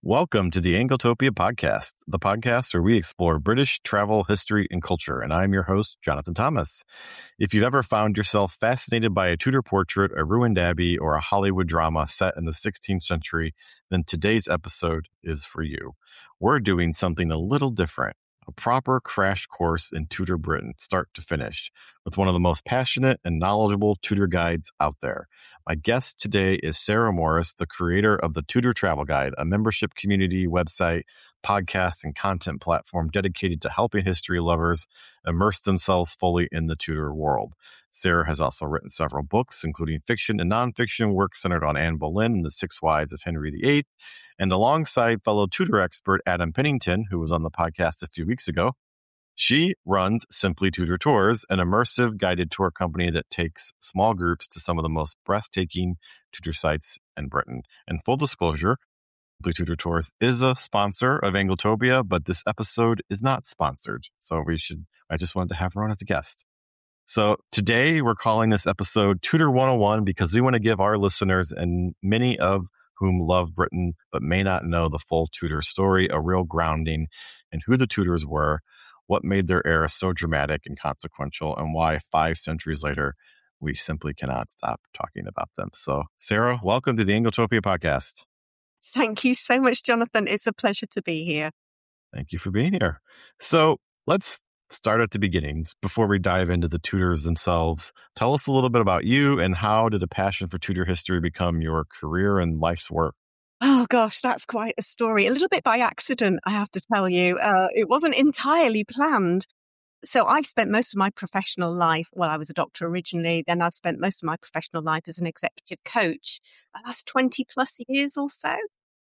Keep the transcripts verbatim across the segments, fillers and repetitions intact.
Welcome to the Angletopia podcast, the podcast where we explore British travel, history, and culture. And I'm your host, Jonathan Thomas. If you've ever found yourself fascinated by a Tudor portrait, a ruined abbey, or a Hollywood drama set in the sixteenth century, then today's episode is for you. We're doing something a little different, a proper crash course in Tudor Britain, start to finish, with one of the most passionate and knowledgeable Tudor guides out there. My guest today is Sarah Morris, the creator of the Tudor Travel Guide, a membership community, website, podcast, and content platform dedicated to helping history lovers immerse themselves fully in the Tudor world. Sarah has also written several books, including fiction and nonfiction work centered on Anne Boleyn and the Six Wives of Henry the Eighth. And alongside fellow Tudor expert Adam Pennington, who was on the podcast a few weeks ago, she runs Simply Tudor Tours, an immersive guided tour company that takes small groups to some of the most breathtaking Tudor sites in Britain. And full disclosure, Simply Tudor Tours is a sponsor of Angletopia, but this episode is not sponsored. So we should, I just wanted to have her on as a guest. So today we're calling this episode Tudor one oh one because we want to give our listeners, and many of whom love Britain but may not know the full Tudor story, a real grounding in who the Tudors were, what made their era so dramatic and consequential, and why five centuries later, we simply cannot stop talking about them. So, Sarah, welcome to the Angletopia podcast. Thank you so much, Jonathan. It's a pleasure to be here. Thank you for being here. So, let's start at the beginnings before we dive into the Tudors themselves. Tell us a little bit about you and how did a passion for Tudor history become your career and life's work? Oh, gosh, that's quite a story. A little bit by accident, I have to tell you. Uh, it wasn't entirely planned. So I've spent most of my professional life, well, I was a doctor originally, then I've spent most of my professional life as an executive coach, the last twenty plus years or so.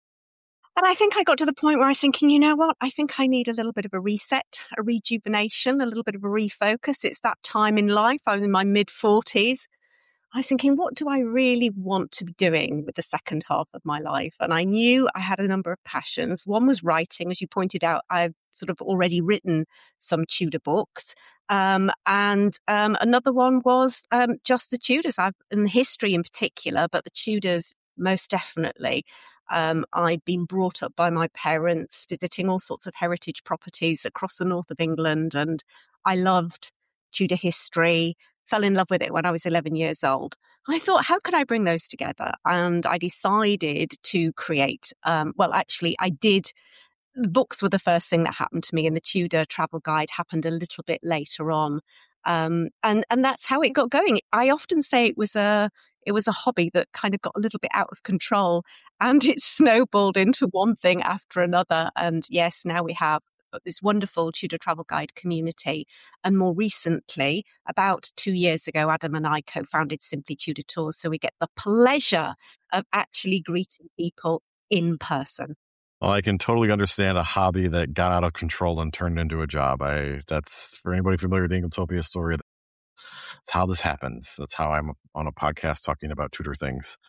And I think I got to the point where I was thinking, you know what, I think I need a little bit of a reset, a rejuvenation, a little bit of a refocus. It's that time in life. I was in my mid forties. I was thinking, what do I really want to be doing with the second half of my life? And I knew I had a number of passions. One was writing. As you pointed out, I've sort of already written some Tudor books. Um, and um, another one was um, just the Tudors, I've, and history in particular, but the Tudors most definitely. Um, I'd been brought up by my parents, visiting all sorts of heritage properties across the north of England. And I loved Tudor history. Fell in love with it when I was eleven years old. I thought, how could I bring those together? And I decided to create, um, well, actually, I did. The books were the first thing that happened to me, and the Tudor Travel Guide happened a little bit later on. Um, and, and that's how it got going. I often say it was a, it was a hobby that kind of got a little bit out of control, and it snowballed into one thing after another. And yes, now we have this wonderful Tudor Travel Guide community. And more recently, about two years ago, Adam and I co-founded Simply Tudor Tours. So we get the pleasure of actually greeting people in person. Well, I can totally understand a hobby that got out of control and turned into a job. I that's for anybody familiar with the Angletopia story. That's how this happens. That's how I'm on a podcast talking about Tudor things.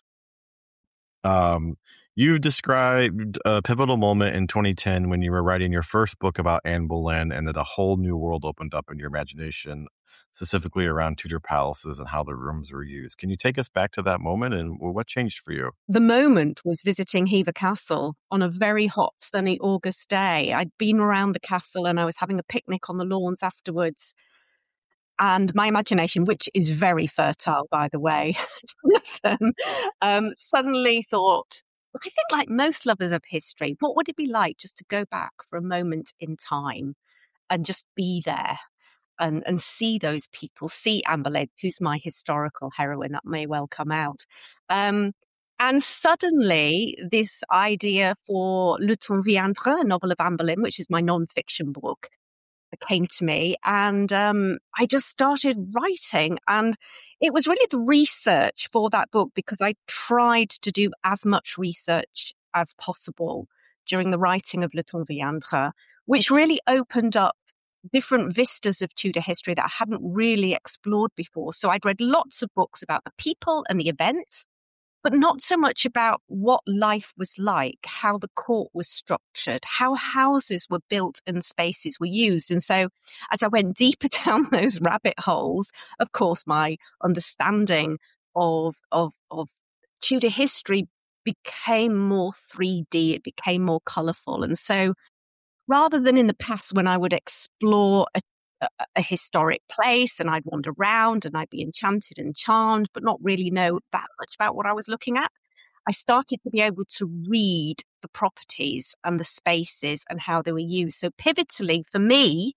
Um, you described a pivotal moment in twenty ten when you were writing your first book about Anne Boleyn, and that a whole new world opened up in your imagination, specifically around Tudor palaces and how the rooms were used. Can you take us back to that moment and what changed for you? The moment was visiting Hever Castle on a very hot, sunny August day. I'd been around the castle and I was having a picnic on the lawns afterwards. And my imagination, which is very fertile, by the way, Jonathan, um, suddenly thought, I think like most lovers of history, what would it be like just to go back for a moment in time and just be there and, and see those people, see Anne Boleyn, who's my historical heroine, that may well come out. Um, and suddenly this idea for Le Temps Viendra, a novel of Anne Boleyn, which is my non-fiction book, came to me, and um, I just started writing. And it was really the research for that book, because I tried to do as much research as possible during the writing of Le Temps Viendra, which really opened up different vistas of Tudor history that I hadn't really explored before. So I'd read lots of books about the people and the events, but not so much about what life was like, how the court was structured, how houses were built and spaces were used. And so as I went deeper down those rabbit holes, of course, my understanding of, of, of Tudor history became more three D, it became more colourful. And so rather than in the past when I would explore a, a, a historic place and I'd wander around and I'd be enchanted and charmed, but not really know that much about what I was looking at, I started to be able to read the properties and the spaces and how they were used. So pivotally for me,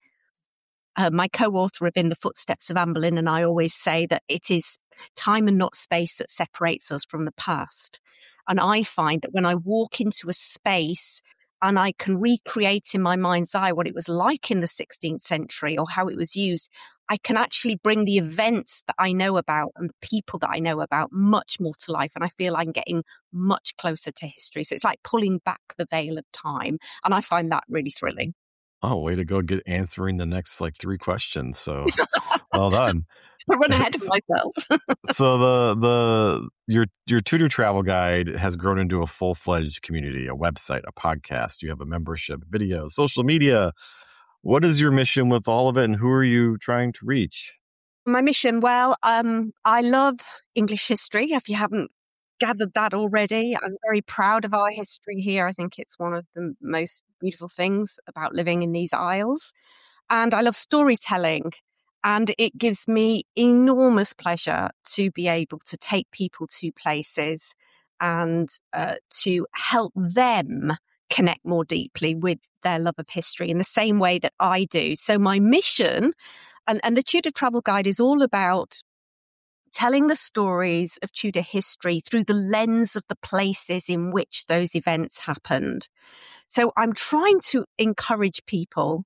uh, my co-author of In the Footsteps of Anne Boleyn and I always say that it is time and not space that separates us from the past. And I find that when I walk into a space and I can recreate in my mind's eye what it was like in the sixteenth century or how it was used, I can actually bring the events that I know about and the people that I know about much more to life. And I feel I'm getting much closer to history. So it's like pulling back the veil of time. And I find that really thrilling. Oh, way to go get answering the next like three questions. So well done. I run ahead of myself. So the the your your Tudor travel guide has grown into a full-fledged community, a website, a podcast. You have a membership, videos, social media. What is your mission with all of it, and who are you trying to reach? My mission, well, um, I love English history. If you haven't gathered that already, I'm very proud of our history here. I think it's one of the most beautiful things about living in these isles. And I love storytelling. And it gives me enormous pleasure to be able to take people to places and uh, to help them connect more deeply with their love of history in the same way that I do. So my mission, and, and the Tudor Travel Guide is all about telling the stories of Tudor history through the lens of the places in which those events happened. So I'm trying to encourage people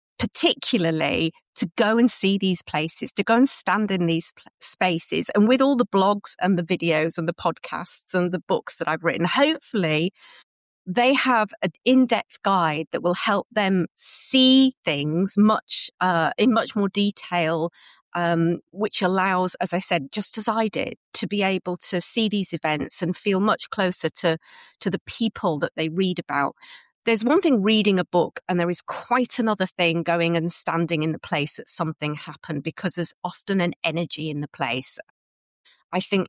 particularly to go and see these places, to go and stand in these spaces. And with all the blogs and the videos and the podcasts and the books that I've written, hopefully they have an in-depth guide that will help them see things much uh, in much more detail, um, which allows, as I said, just as I did, to be able to see these events and feel much closer to, to the people that they read about. There's one thing reading a book, and there is quite another thing going and standing in the place that something happened, because there's often an energy in the place. I think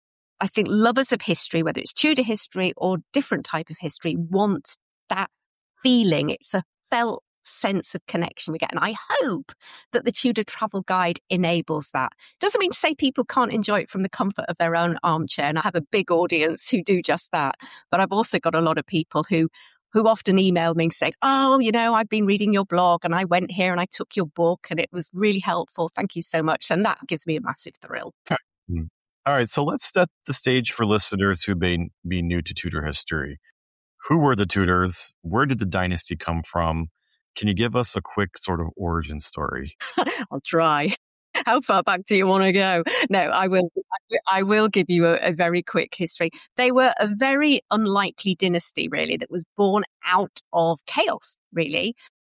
I think lovers of history, whether it's Tudor history or different type of history, want that feeling. It's a felt sense of connection we get. And I hope that the Tudor Travel Guide enables that. Doesn't mean to say people can't enjoy it from the comfort of their own armchair. And I have a big audience who do just that. But I've also got a lot of people who who often email me saying, oh, you know, I've been reading your blog and I went here and I took your book and it was really helpful. Thank you so much. And that gives me a massive thrill. Mm. All right. So let's set the stage for listeners who may be new to Tudor history. Who were the Tudors? Where did the dynasty come from? Can you give us a quick sort of origin story? I'll try. How far back do you want to go? No, I will. I will give you a, a very quick history. They were a very unlikely dynasty, really, that was born out of chaos, really.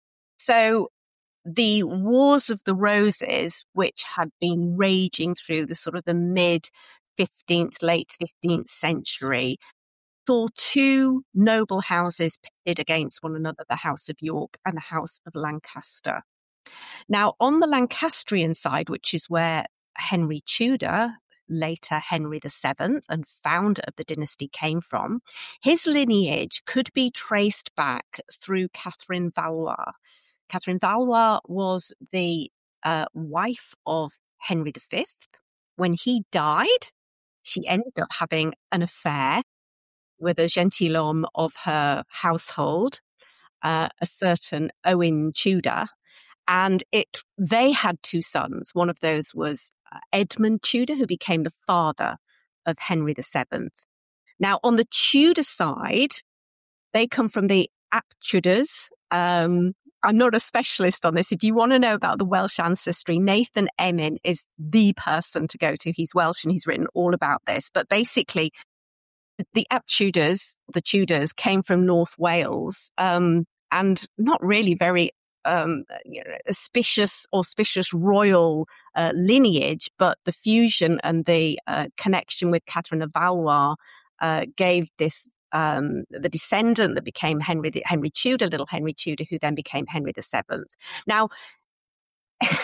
So the Wars of the Roses, which had been raging through the sort of the mid fifteenth, late fifteenth century, saw two noble houses pitted against one another, the House of York and the House of Lancaster. Now, on the Lancastrian side, which is where Henry Tudor, later Henry the Seventh, and founder of the dynasty came from, his lineage could be traced back through Catherine Valois. Catherine Valois was the uh, wife of Henry the Fifth. When he died, she ended up having an affair with a gentilhomme of her household, uh, a certain Owen Tudor. And it, they had two sons. One of those was uh, Edmund Tudor, who became the father of Henry the Seventh. Now, on the Tudor side, they come from the Ap Tudors. Um, I'm not a specialist on this. If you want to know about the Welsh ancestry, Nathan Emin is the person to go to. He's Welsh and he's written all about this. But basically, the Ap Tudors, the Tudors, came from North Wales um, and not really very Um, you know, auspicious, auspicious royal uh, lineage, but the fusion and the uh, connection with Catherine of Valois uh, gave this um, the descendant that became Henry the, Henry Tudor, little Henry Tudor, who then became Henry the Seventh. Now,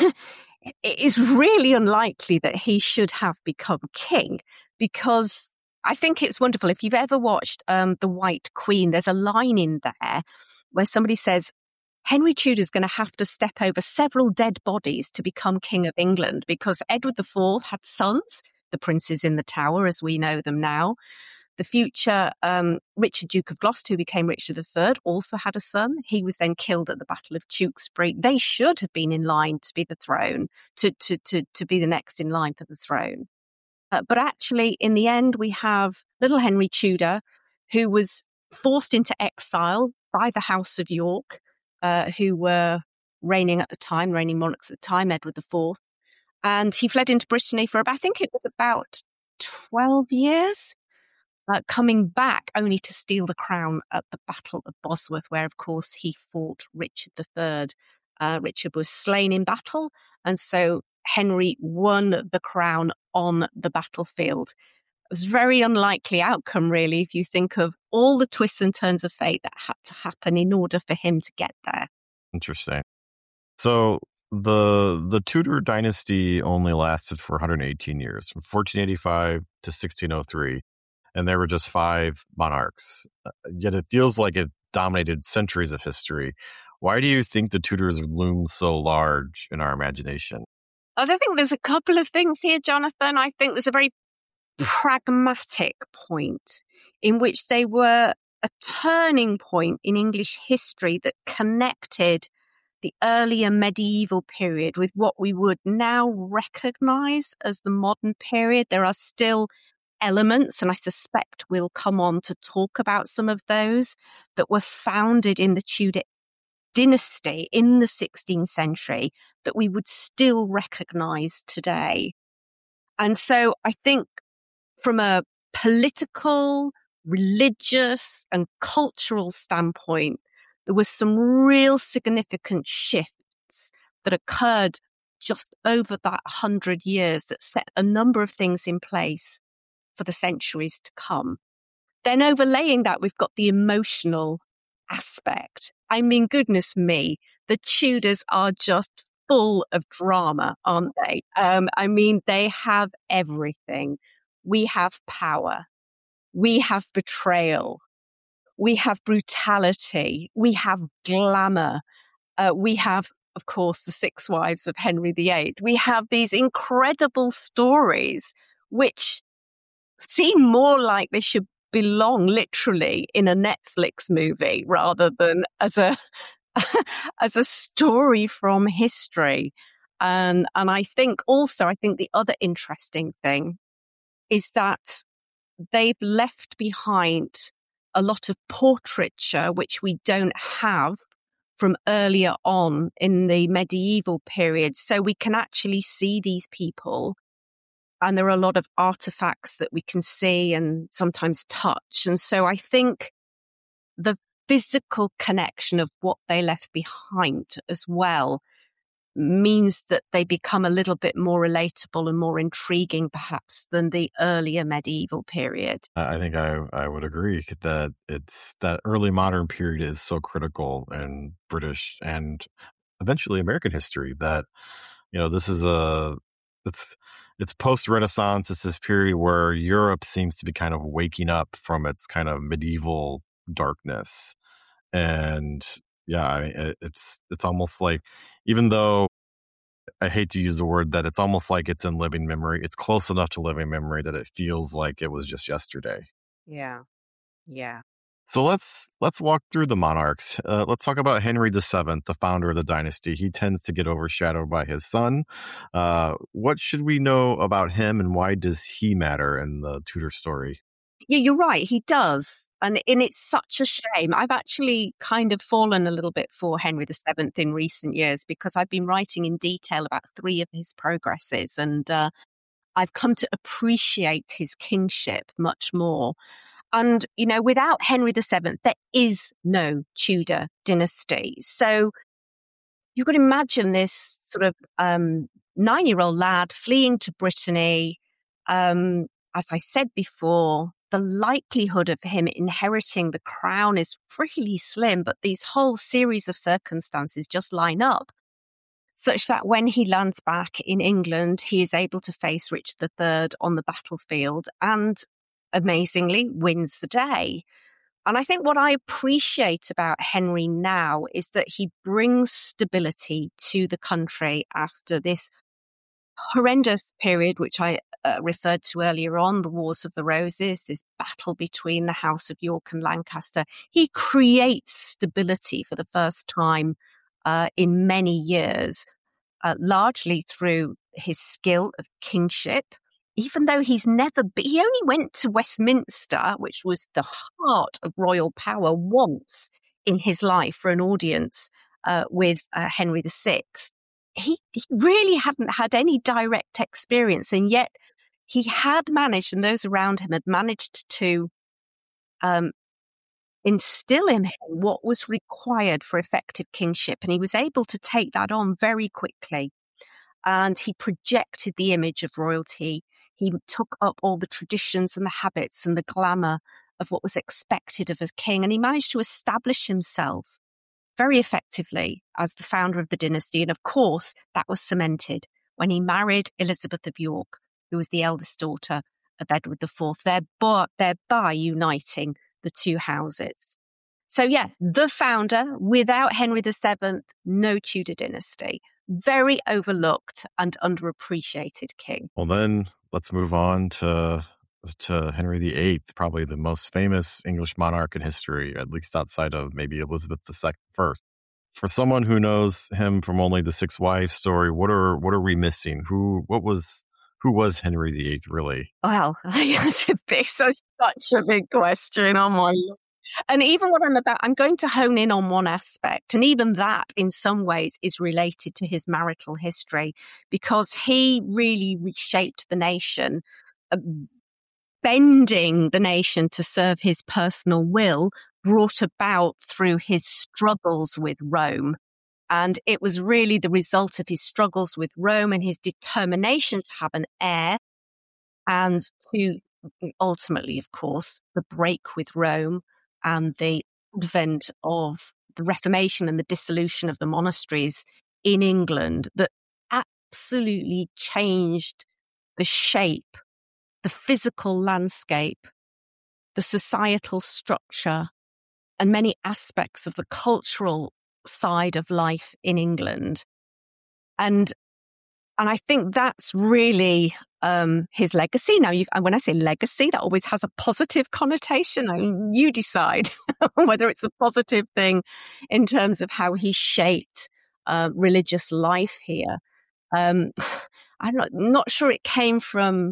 it is really unlikely that he should have become king, because I think it's wonderful. If you've ever watched um, The White Queen, there's a line in there where somebody says, Henry Tudor's going to have to step over several dead bodies to become King of England, because Edward the Fourth had sons, the princes in the Tower as we know them now. The future um, Richard, Duke of Gloucester, who became Richard the Third, also had a son. He was then killed at the Battle of Tewkesbury. They should have been in line to be the throne, to, to, to, to be the next in line for the throne. Uh, but actually, in the end, we have little Henry Tudor, who was forced into exile by the House of York, uh, who were reigning at the time, reigning monarchs at the time, Edward the Fourth. And he fled into Brittany for about, I think it was about twelve years, uh, coming back only to steal the crown at the Battle of Bosworth, where, of course, he fought Richard the Third. Uh, Richard was slain in battle, and so Henry won the crown on the battlefield. It was a very unlikely outcome, really, if you think of all the twists and turns of fate that had to happen in order for him to get there. Interesting. So the the Tudor dynasty only lasted for one hundred eighteen years, from fourteen eighty-five to sixteen oh three, and there were just five monarchs. Uh, yet it feels like it dominated centuries of history. Why do you think the Tudors loom so large in our imagination? I think there's a couple of things here, Jonathan. I think there's a very pragmatic point in which they were a turning point in English history that connected the earlier medieval period with what we would now recognize as the modern period. There are still elements, and I suspect we'll come on to talk about some of those, that were founded in the Tudor dynasty in the sixteenth century that we would still recognize today. And so I think from a political, religious, and cultural standpoint, there was some real significant shifts that occurred just over that hundred years that set a number of things in place for the centuries to come. Then overlaying that, we've got the emotional aspect. I mean, goodness me, the Tudors are just full of drama, aren't they? Um, I mean, they have everything. We have power. We have betrayal. We have brutality. We have glamour. Uh, we have, of course, the six wives of Henry the Eighth. We have these incredible stories which seem more like they should belong literally in a Netflix movie rather than as a as a story from history. And and I think also, I think the other interesting thing is that they've left behind a lot of portraiture which we don't have from earlier on in the medieval period. So we can actually see these people, and there are a lot of artifacts that we can see and sometimes touch. And so I think the physical connection of what they left behind as well means that they become a little bit more relatable and more intriguing perhaps than the earlier medieval period. I think I, I would agree that it's that early modern period is so critical in British and eventually American history that, you know, this is a, it's, it's post-Renaissance. It's this period where Europe seems to be kind of waking up from its kind of medieval darkness. And yeah, it, it's, it's almost like, even though I hate to use the word that it's almost like it's in living memory, it's close enough to living memory that it feels like it was just yesterday. Yeah. Yeah. So let's let's walk through the monarchs. Uh, let's talk about Henry the Seventh, the founder of the dynasty. He tends to get overshadowed by his son. Uh, what should we know about him, and why does he matter in the Tudor story? Yeah, you're right. He does. And, and it's such a shame. I've actually kind of fallen a little bit for Henry the Seventh in recent years because I've been writing in detail about three of his progresses. And uh, I've come to appreciate his kingship much more. And, you know, without Henry the Seventh, there is no Tudor dynasty. So you could imagine this sort of um, nine-year-old lad fleeing to Brittany. Um, as I said before, the likelihood of him inheriting the crown is really slim, but these whole series of circumstances just line up such that when he lands back in England, he is able to face Richard the Third on the battlefield. And amazingly wins the day. And I think what I appreciate about Henry now is that he brings stability to the country after this horrendous period, which I uh, referred to earlier on, the Wars of the Roses, this battle between the House of York and Lancaster. He creates stability for the first time uh, in many years, uh, largely through his skill of kingship. Even though he's never been, he only went to Westminster, which was the heart of royal power, once in his life for an audience uh, with uh, Henry the Sixth. He, he really hadn't had any direct experience, and yet he had managed, and those around him had managed to um, instill in him what was required for effective kingship. And he was able to take that on very quickly. And he projected the image of royalty. He took up all the traditions and the habits and the glamour of what was expected of a king. And he managed to establish himself very effectively as the founder of the dynasty. And of course, that was cemented when he married Elizabeth of York, who was the eldest daughter of Edward the Fourth, thereby, thereby uniting the two houses. So yeah, the founder, without Henry the Seventh, no Tudor dynasty. Very overlooked and underappreciated king. Well, then let's move on to to Henry the Eighth, probably the most famous English monarch in history, at least outside of maybe Elizabeth the Second first. For someone who knows him from only the Six Wives story, what are what are we missing? Who what was who was Henry the Eighth really? Well, that's a big, so such a big question. Oh my Lord. And even what I'm about, I'm going to hone in on one aspect. And even that, in some ways, is related to his marital history, because he really reshaped the nation, uh, bending the nation to serve his personal will, brought about through his struggles with Rome. And it was really the result of his struggles with Rome and his determination to have an heir, and to ultimately, of course, the break with Rome and the advent of the Reformation and the dissolution of the monasteries in England that absolutely changed the shape, the physical landscape, the societal structure, and many aspects of the cultural side of life in England. And And I think that's really um, his legacy. Now, you, when I say legacy, that always has a positive connotation. I mean, you decide whether it's a positive thing in terms of how he shaped uh, religious life here. Um, I'm not, not sure it came from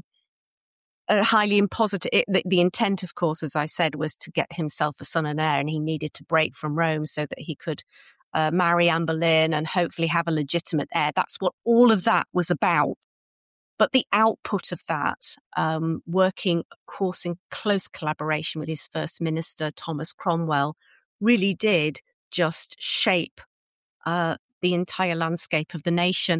a highly impositive. It, the, the intent, of course, as I said, was to get himself a son and heir, and he needed to break from Rome so that he could Uh, marry Anne Boleyn and hopefully have a legitimate heir. That's what all of that was about. But the output of that, um, working, of course, in close collaboration with his first minister, Thomas Cromwell, really did just shape uh, the entire landscape of the nation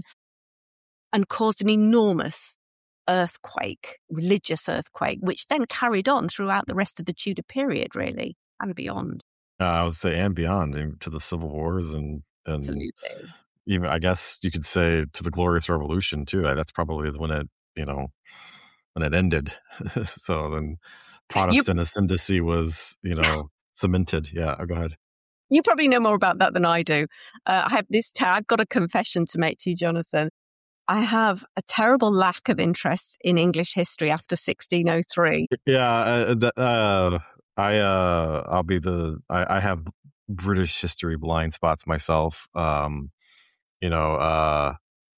and caused an enormous earthquake, religious earthquake, which then carried on throughout the rest of the Tudor period, really, and beyond. Uh, I would say, and beyond, to the Civil Wars, and, and Absolutely. even, I guess you could say, to the Glorious Revolution too. That's probably when it, you know, when it ended. So then Protestant you, ascendancy was, you know, cemented. Yeah, go ahead. You probably know more about that than I do. Uh, I have this. Ter- I've got a confession to make to you, Jonathan. I have a terrible lack of interest in English history after sixteen oh three. Yeah, uh, uh, I uh, I'll be the. I, I have British history blind spots myself. Um, you know, uh,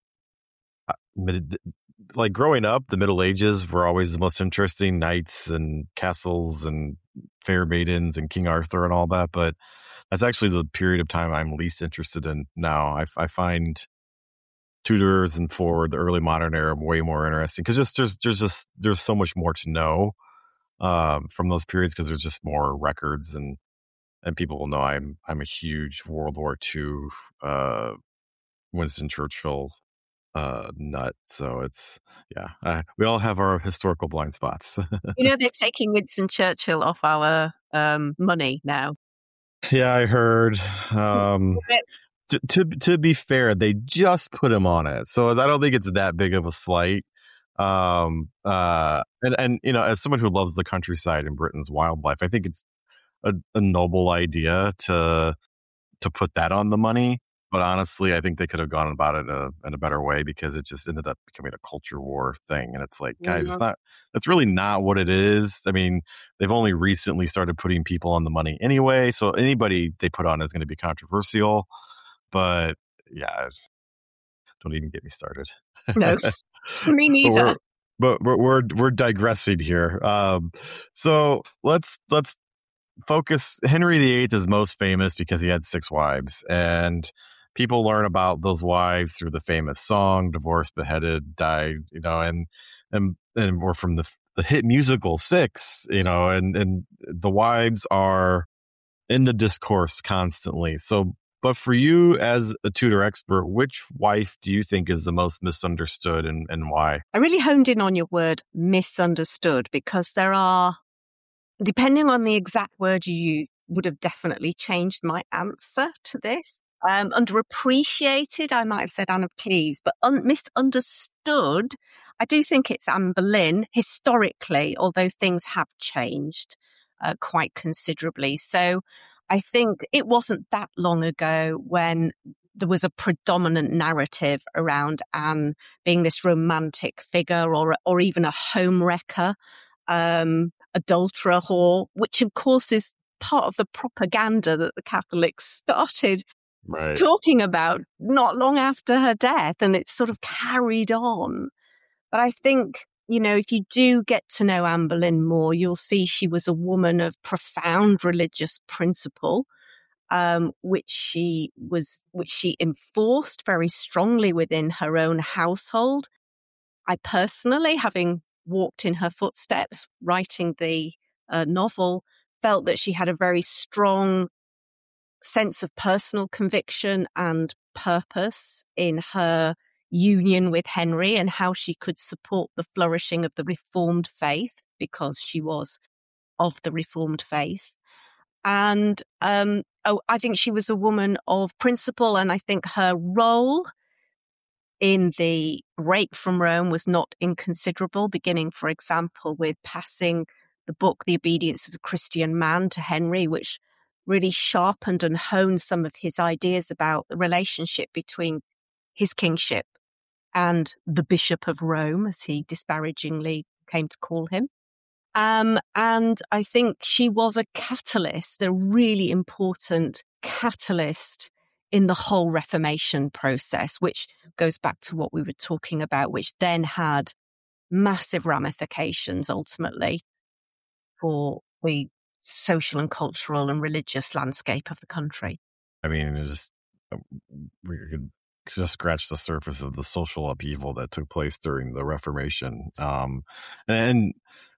like growing up, the Middle Ages were always the most interesting, knights and castles and fair maidens and King Arthur and all that. But that's actually the period of time I'm least interested in now. I, I find Tudors and forward, the early modern era, way more interesting because just there's there's just there's so much more to know um, from those periods because there's just more records and and people will know I'm I'm a huge World War Two uh, Winston Churchill uh, nut. So it's yeah, uh, we all have our historical blind spots. You know, they're taking Winston Churchill off our um, money now. Yeah, I heard. Um, To, to to be fair, they just put him on it, so I don't think it's that big of a slight. Um, uh, and, and, you know, as someone who loves the countryside and Britain's wildlife, I think it's a, a noble idea to to put that on the money. But honestly, I think they could have gone about it in a, in a better way, because it just ended up becoming a culture war thing. And it's like, guys, it's not, that's really not what it is. I mean, they've only recently started putting people on the money anyway. So anybody they put on is going to be controversial. But yeah, don't even get me started. No, me neither. But we're, but we're, we're, we're digressing here. Um, so let's, let's, focus. Henry the Eighth is most famous because he had six wives, and people learn about those wives through the famous song "Divorced, Beheaded, Died," you know, and and and we're from the the hit musical Six, you know, and and the wives are in the discourse constantly. So, but for you as a Tudor expert, which wife do you think is the most misunderstood, and and why? I really honed in on your word "misunderstood," because there are, depending on the exact word you use, would have definitely changed my answer to this. Um, underappreciated, I might have said Anne of Cleves, but un- misunderstood, I do think it's Anne Boleyn historically, although things have changed uh, quite considerably. So I think it wasn't that long ago when there was a predominant narrative around Anne being this romantic figure, or or even a home wrecker. Um, adulterer whore, which of course is part of the propaganda that the Catholics started right. talking about not long after her death, and it's sort of carried on. But I think, you know, if you do get to know Anne Boleyn more, you'll see she was a woman of profound religious principle, um, which she was, which she enforced very strongly within her own household. I personally, having walked in her footsteps, writing the uh, novel, felt that she had a very strong sense of personal conviction and purpose in her union with Henry, and how she could support the flourishing of the Reformed faith, because she was of the Reformed faith. And um, oh, I think she was a woman of principle, and I think her role in the break from Rome was not inconsiderable, beginning, for example, with passing the book, The Obedience of the Christian Man, to Henry, which really sharpened and honed some of his ideas about the relationship between his kingship and the Bishop of Rome, as he disparagingly came to call him. Um, and I think she was a catalyst, a really important catalyst in the whole Reformation process, which goes back to what we were talking about, which then had massive ramifications ultimately for the social and cultural and religious landscape of the country. I mean, it just, we could just scratch the surface of the social upheaval that took place during the Reformation. Um, and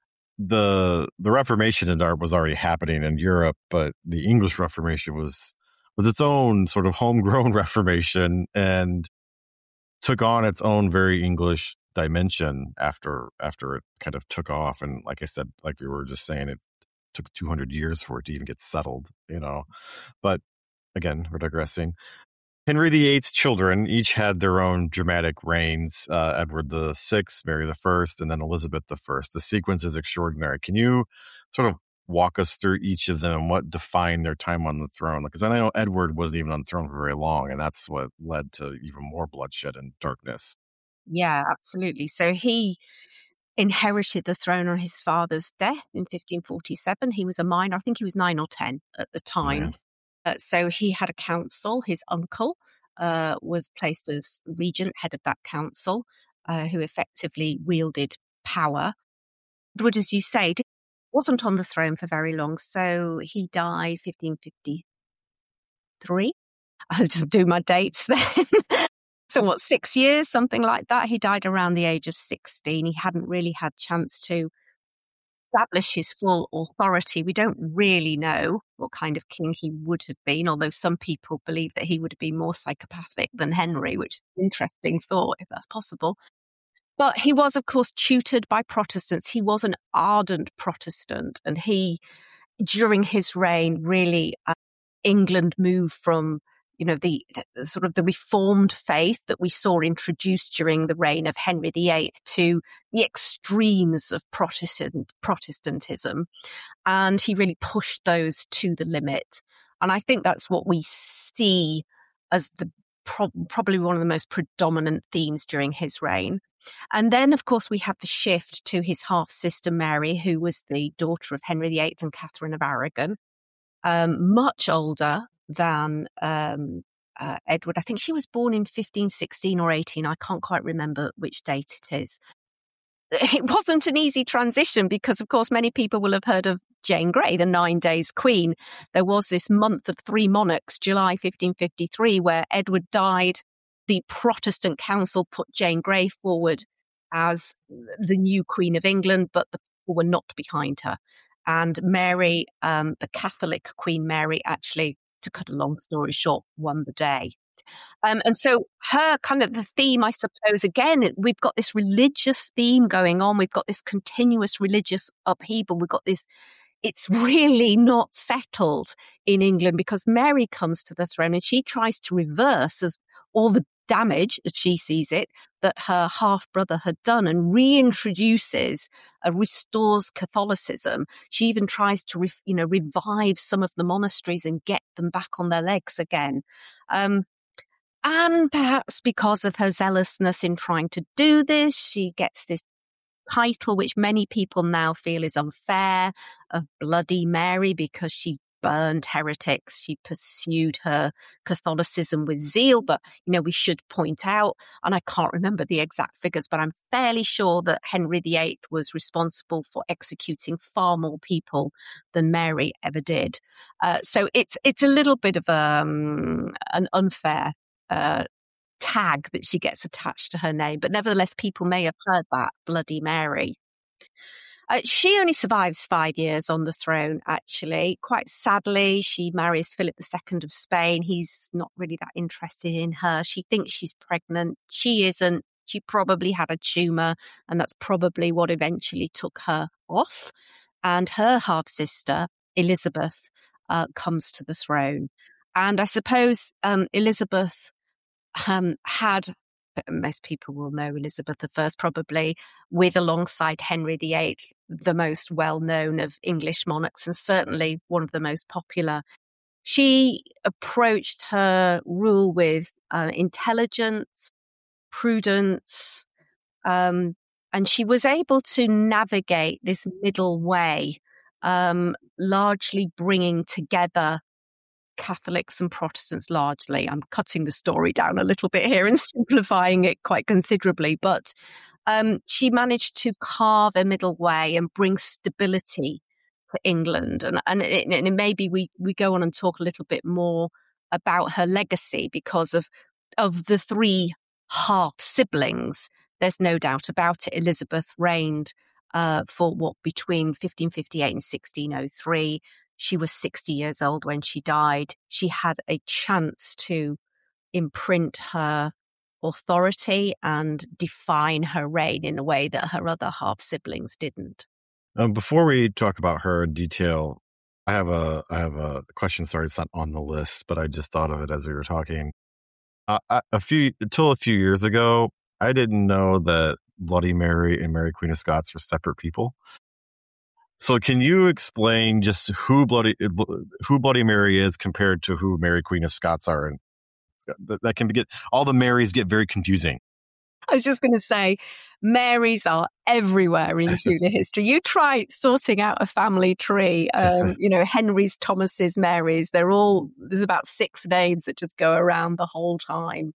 the the Reformation in art was already happening in Europe, but the English Reformation was was its own sort of homegrown Reformation, and took on its own very English dimension after after it kind of took off. And like I said, like we were just saying, it took two hundred years for it to even get settled, you know. But again, we're digressing. Henry the Eighth's children each had their own dramatic reigns, uh, Edward the Sixth, Mary the First, and then Elizabeth the First. The sequence is extraordinary. Can you sort of walk us through each of them and what defined their time on the throne? Because I know Edward wasn't even on the throne for very long, and that's what led to even more bloodshed and darkness. Yeah, absolutely. So he inherited the throne on his father's death in fifteen forty-seven. He was a minor. I think he was nine or ten at the time. Man. Uh, so he had a council. His uncle uh, was placed as regent, head of that council, uh, who effectively wielded power. Edward, as you say, wasn't on the throne for very long. So he died fifteen fifty-three. I was just doing my dates then. So what, six years, something like that? He died around the age of sixteen. He hadn't really had chance to establish his full authority. We don't really know what kind of king he would have been, although some people believe that he would have been more psychopathic than Henry, which is an interesting thought, if that's possible. But he was, of course, tutored by Protestants. He was an ardent Protestant, and he, during his reign, really, uh, England moved from, you know, the, the sort of the reformed faith that we saw introduced during the reign of Henry the Eighth to the extremes of Protestant Protestantism. And he really pushed those to the limit. And I think that's what we see as the pro- probably one of the most predominant themes during his reign. And then, of course, we have the shift to his half-sister Mary, who was the daughter of Henry the Eighth and Catherine of Aragon, um, much older than um, uh, Edward. I think she was born in fifteen sixteen or eighteen. I can't quite remember which date it is. It wasn't an easy transition because, of course, many people will have heard of Jane Grey, the Nine Days Queen. There was this month of three monarchs, July fifteen fifty-three, where Edward died. The Protestant council put Jane Grey forward as the new Queen of England, but the people were not behind her. And Mary, um, the Catholic Queen Mary, actually, to cut a long story short, won the day. Um, and so her kind of the theme, I suppose, again, we've got this religious theme going on. We've got this continuous religious upheaval. We've got this, it's really not settled in England because Mary comes to the throne and she tries to reverse as all the damage, as she sees it, that her half-brother had done and reintroduces, uh, restores Catholicism. She even tries to, re- you know, revive some of the monasteries and get them back on their legs again. Um, And perhaps because of her zealousness in trying to do this, she gets this title, which many people now feel is unfair, of Bloody Mary, because she burned heretics. She pursued her Catholicism with zeal. But, you know, we should point out, and I can't remember the exact figures, but I'm fairly sure that Henry the Eighth was responsible for executing far more people than Mary ever did. Uh, so it's it's a little bit of um, an unfair Uh, tag that she gets attached to her name. But nevertheless, people may have heard that, Bloody Mary. Uh, she only survives five years on the throne, actually. Quite sadly, she marries Philip the Second of Spain. He's not really that interested in her. She thinks she's pregnant. She isn't. She probably had a tumour, and that's probably what eventually took her off. And her half-sister, Elizabeth, uh, comes to the throne. And I suppose um, Elizabeth Um, had, most people will know Elizabeth the First probably, with alongside Henry the Eighth, the most well-known of English monarchs and certainly one of the most popular. She approached her rule with uh, intelligence, prudence, um, and she was able to navigate this middle way, um, largely bringing together Catholics and Protestants largely. I'm cutting the story down a little bit here and simplifying it quite considerably, but um, she managed to carve a middle way and bring stability to England. And, and, it, and maybe we, we go on and talk a little bit more about her legacy because of, of the three half siblings. There's no doubt about it. Elizabeth reigned uh, for what, between fifteen fifty-eight and sixteen oh three. She was sixty years old when she died. She had a chance to imprint her authority and define her reign in a way that her other half siblings didn't. Um, before we talk about her in detail, I have a I have a question. Sorry, it's not on the list, but I just thought of it as we were talking. Uh, I, a few until a few years ago, I didn't know that Bloody Mary and Mary Queen of Scots were separate people. So can you explain just who Bloody who Bloody Mary is compared to who Mary Queen of Scots are? And that, that can be get all the Marys get very confusing. I was just going to say, Marys are everywhere in Tudor history. You try sorting out a family tree, um, you know, Henry's, Thomas's, Marys. They're all, there's about six names that just go around the whole time.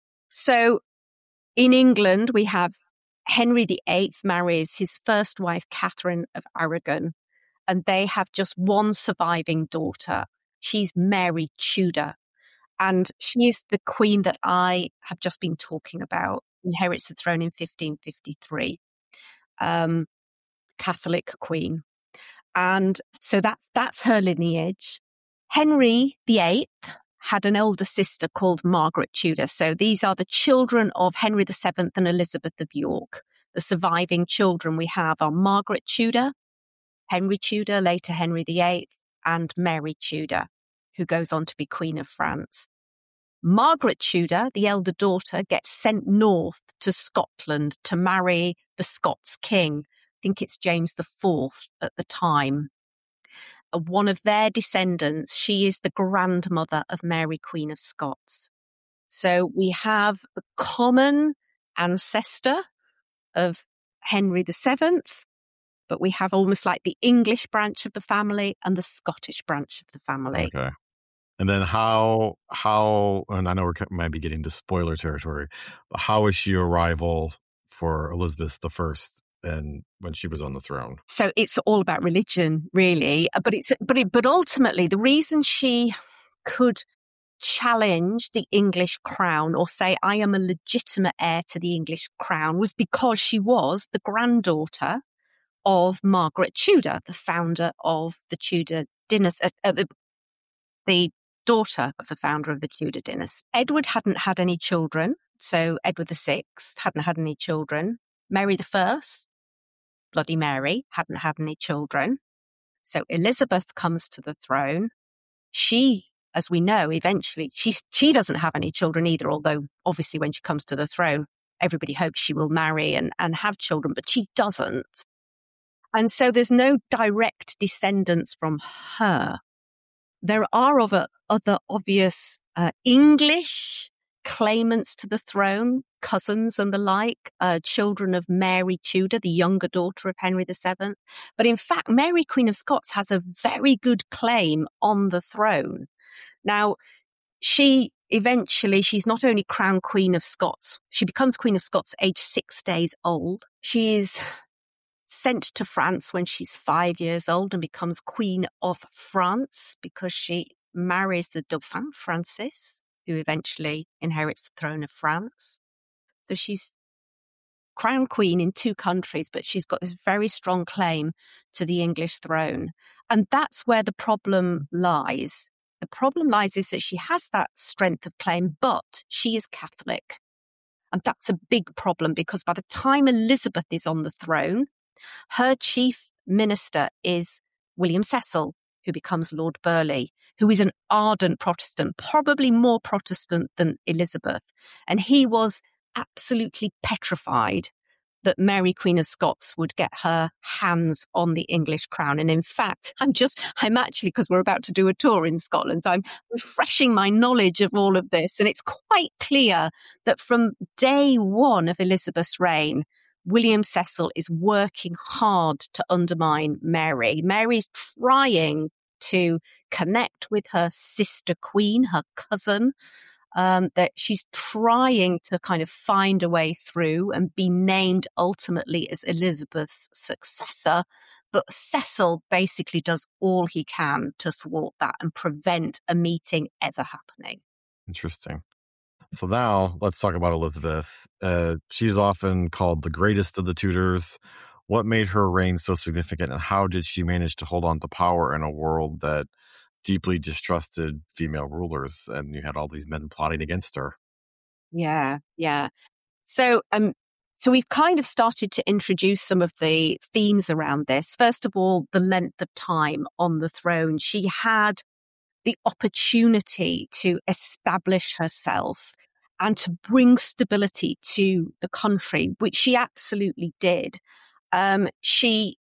So in England, we have Henry the Eighth marries his first wife, Catherine of Aragon, and they have just one surviving daughter. She's Mary Tudor, and she is the queen that I have just been talking about, inherits the throne in fifteen fifty-three, um, Catholic queen. And so that's, that's her lineage. Henry the Eighth had an older sister called Margaret Tudor. So these are the children of Henry the Seventh and Elizabeth of York. The surviving children we have are Margaret Tudor, Henry Tudor, later Henry the Eighth, and Mary Tudor, who goes on to be Queen of France. Margaret Tudor, the elder daughter, gets sent north to Scotland to marry the Scots king. I think it's James the Fourth at the time. One of their descendants, she is the grandmother of Mary, Queen of Scots. So we have the common ancestor of Henry the Seventh, but we have almost like the English branch of the family and the Scottish branch of the family. Okay. And then how, how, and I know we might be getting to spoiler territory, but how was she arrival for Elizabeth the First and when she was on the throne? So it's all about religion, really. But it's but it, but ultimately, the reason she could challenge the English crown or say, I am a legitimate heir to the English crown, was because she was the granddaughter of Margaret Tudor, the founder of the Tudor dynasty, uh, the, the daughter of the founder of the Tudor dynasty. Edward hadn't had any children, so Edward the Sixth hadn't had any children. Mary the First, Bloody Mary, hadn't had any children. So Elizabeth comes to the throne. She, as we know, eventually, she, she doesn't have any children either, although obviously when she comes to the throne, everybody hopes she will marry and, and have children, but she doesn't. And so there's no direct descendants from her. There are other, other obvious uh, English claimants to the throne, cousins and the like, uh, children of Mary Tudor, the younger daughter of Henry the Seventh. But in fact, Mary, Queen of Scots, has a very good claim on the throne. Now, she eventually, she's not only crowned Queen of Scots, she becomes Queen of Scots age six days old. She is sent to France when she's five years old and becomes Queen of France because she marries the Dauphin, Francis, who eventually inherits the throne of France. So she's crowned queen in two countries, but she's got this very strong claim to the English throne. And that's where the problem lies. The problem lies is that she has that strength of claim, but she is Catholic. And that's a big problem because by the time Elizabeth is on the throne, her chief minister is William Cecil, who becomes Lord Burleigh, who is an ardent Protestant, probably more Protestant than Elizabeth. And he was absolutely petrified that Mary, Queen of Scots, would get her hands on the English crown. And in fact, I'm just, I'm actually, because we're about to do a tour in Scotland, I'm refreshing my knowledge of all of this. And it's quite clear that from day one of Elizabeth's reign, William Cecil is working hard to undermine Mary. Mary's trying to connect with her sister queen, her cousin, um, that she's trying to kind of find a way through and be named ultimately as Elizabeth's successor. But Cecil basically does all he can to thwart that and prevent a meeting ever happening. Interesting. So now let's talk about Elizabeth. Uh, she's often called the greatest of the Tudors. What made her reign so significant, and how did she manage to hold on to power in a world that deeply distrusted female rulers, and you had all these men plotting against her? Yeah, yeah. So, um, so we've kind of started to introduce some of the themes around this. First of all, the length of time on the throne. She had the opportunity to establish herself and to bring stability to the country, which she absolutely did. Um, she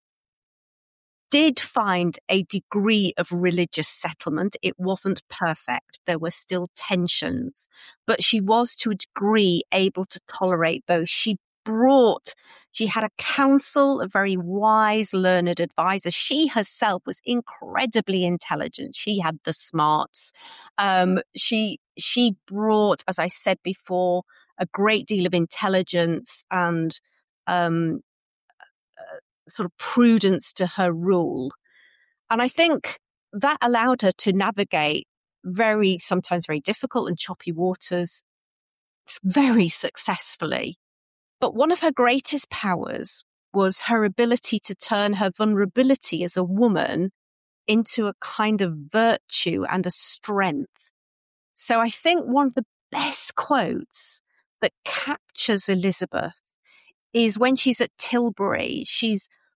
did find a degree of religious settlement. It wasn't perfect. There were still tensions, but she was to a degree able to tolerate both. She brought, she had a council of very wise, learned advisors. She herself was incredibly intelligent. She had the smarts. Um, she, she brought, as I said before, a great deal of intelligence and, um, uh, sort of prudence to her rule. And I think that allowed her to navigate very, sometimes very difficult and choppy waters very successfully. But one of her greatest powers was her ability to turn her vulnerability as a woman into a kind of virtue and a strength. So I think one of the best quotes that captures Elizabeth is when she's at Tilbury. She's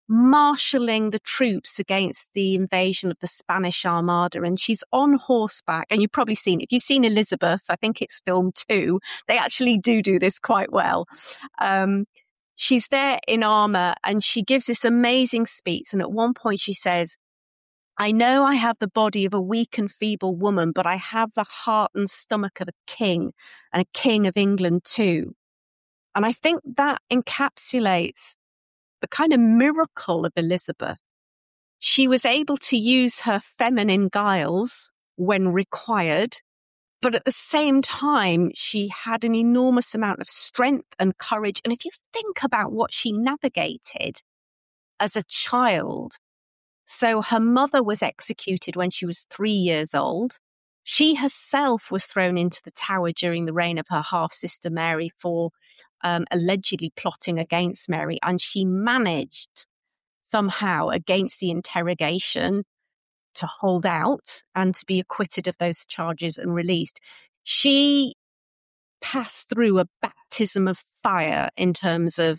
marshalling the troops against the invasion of the Spanish Armada. And she's on horseback. And you've probably seen, if you've seen Elizabeth, I think it's film two, they actually do do this quite well. Um, she's there in armor and she gives this amazing speech. And at one point she says, "I know I have the body of a weak and feeble woman, but I have the heart and stomach of a king, and a king of England too." And I think that encapsulates the kind of miracle of Elizabeth. She was able to use her feminine guiles when required, but at the same time, she had an enormous amount of strength and courage. And if you think about what she navigated as a child, so her mother was executed when she was three years old. She herself was thrown into the Tower during the reign of her half-sister Mary for um, allegedly plotting against Mary. And she managed somehow against the interrogation to hold out and to be acquitted of those charges and released. She passed through a baptism of fire in terms of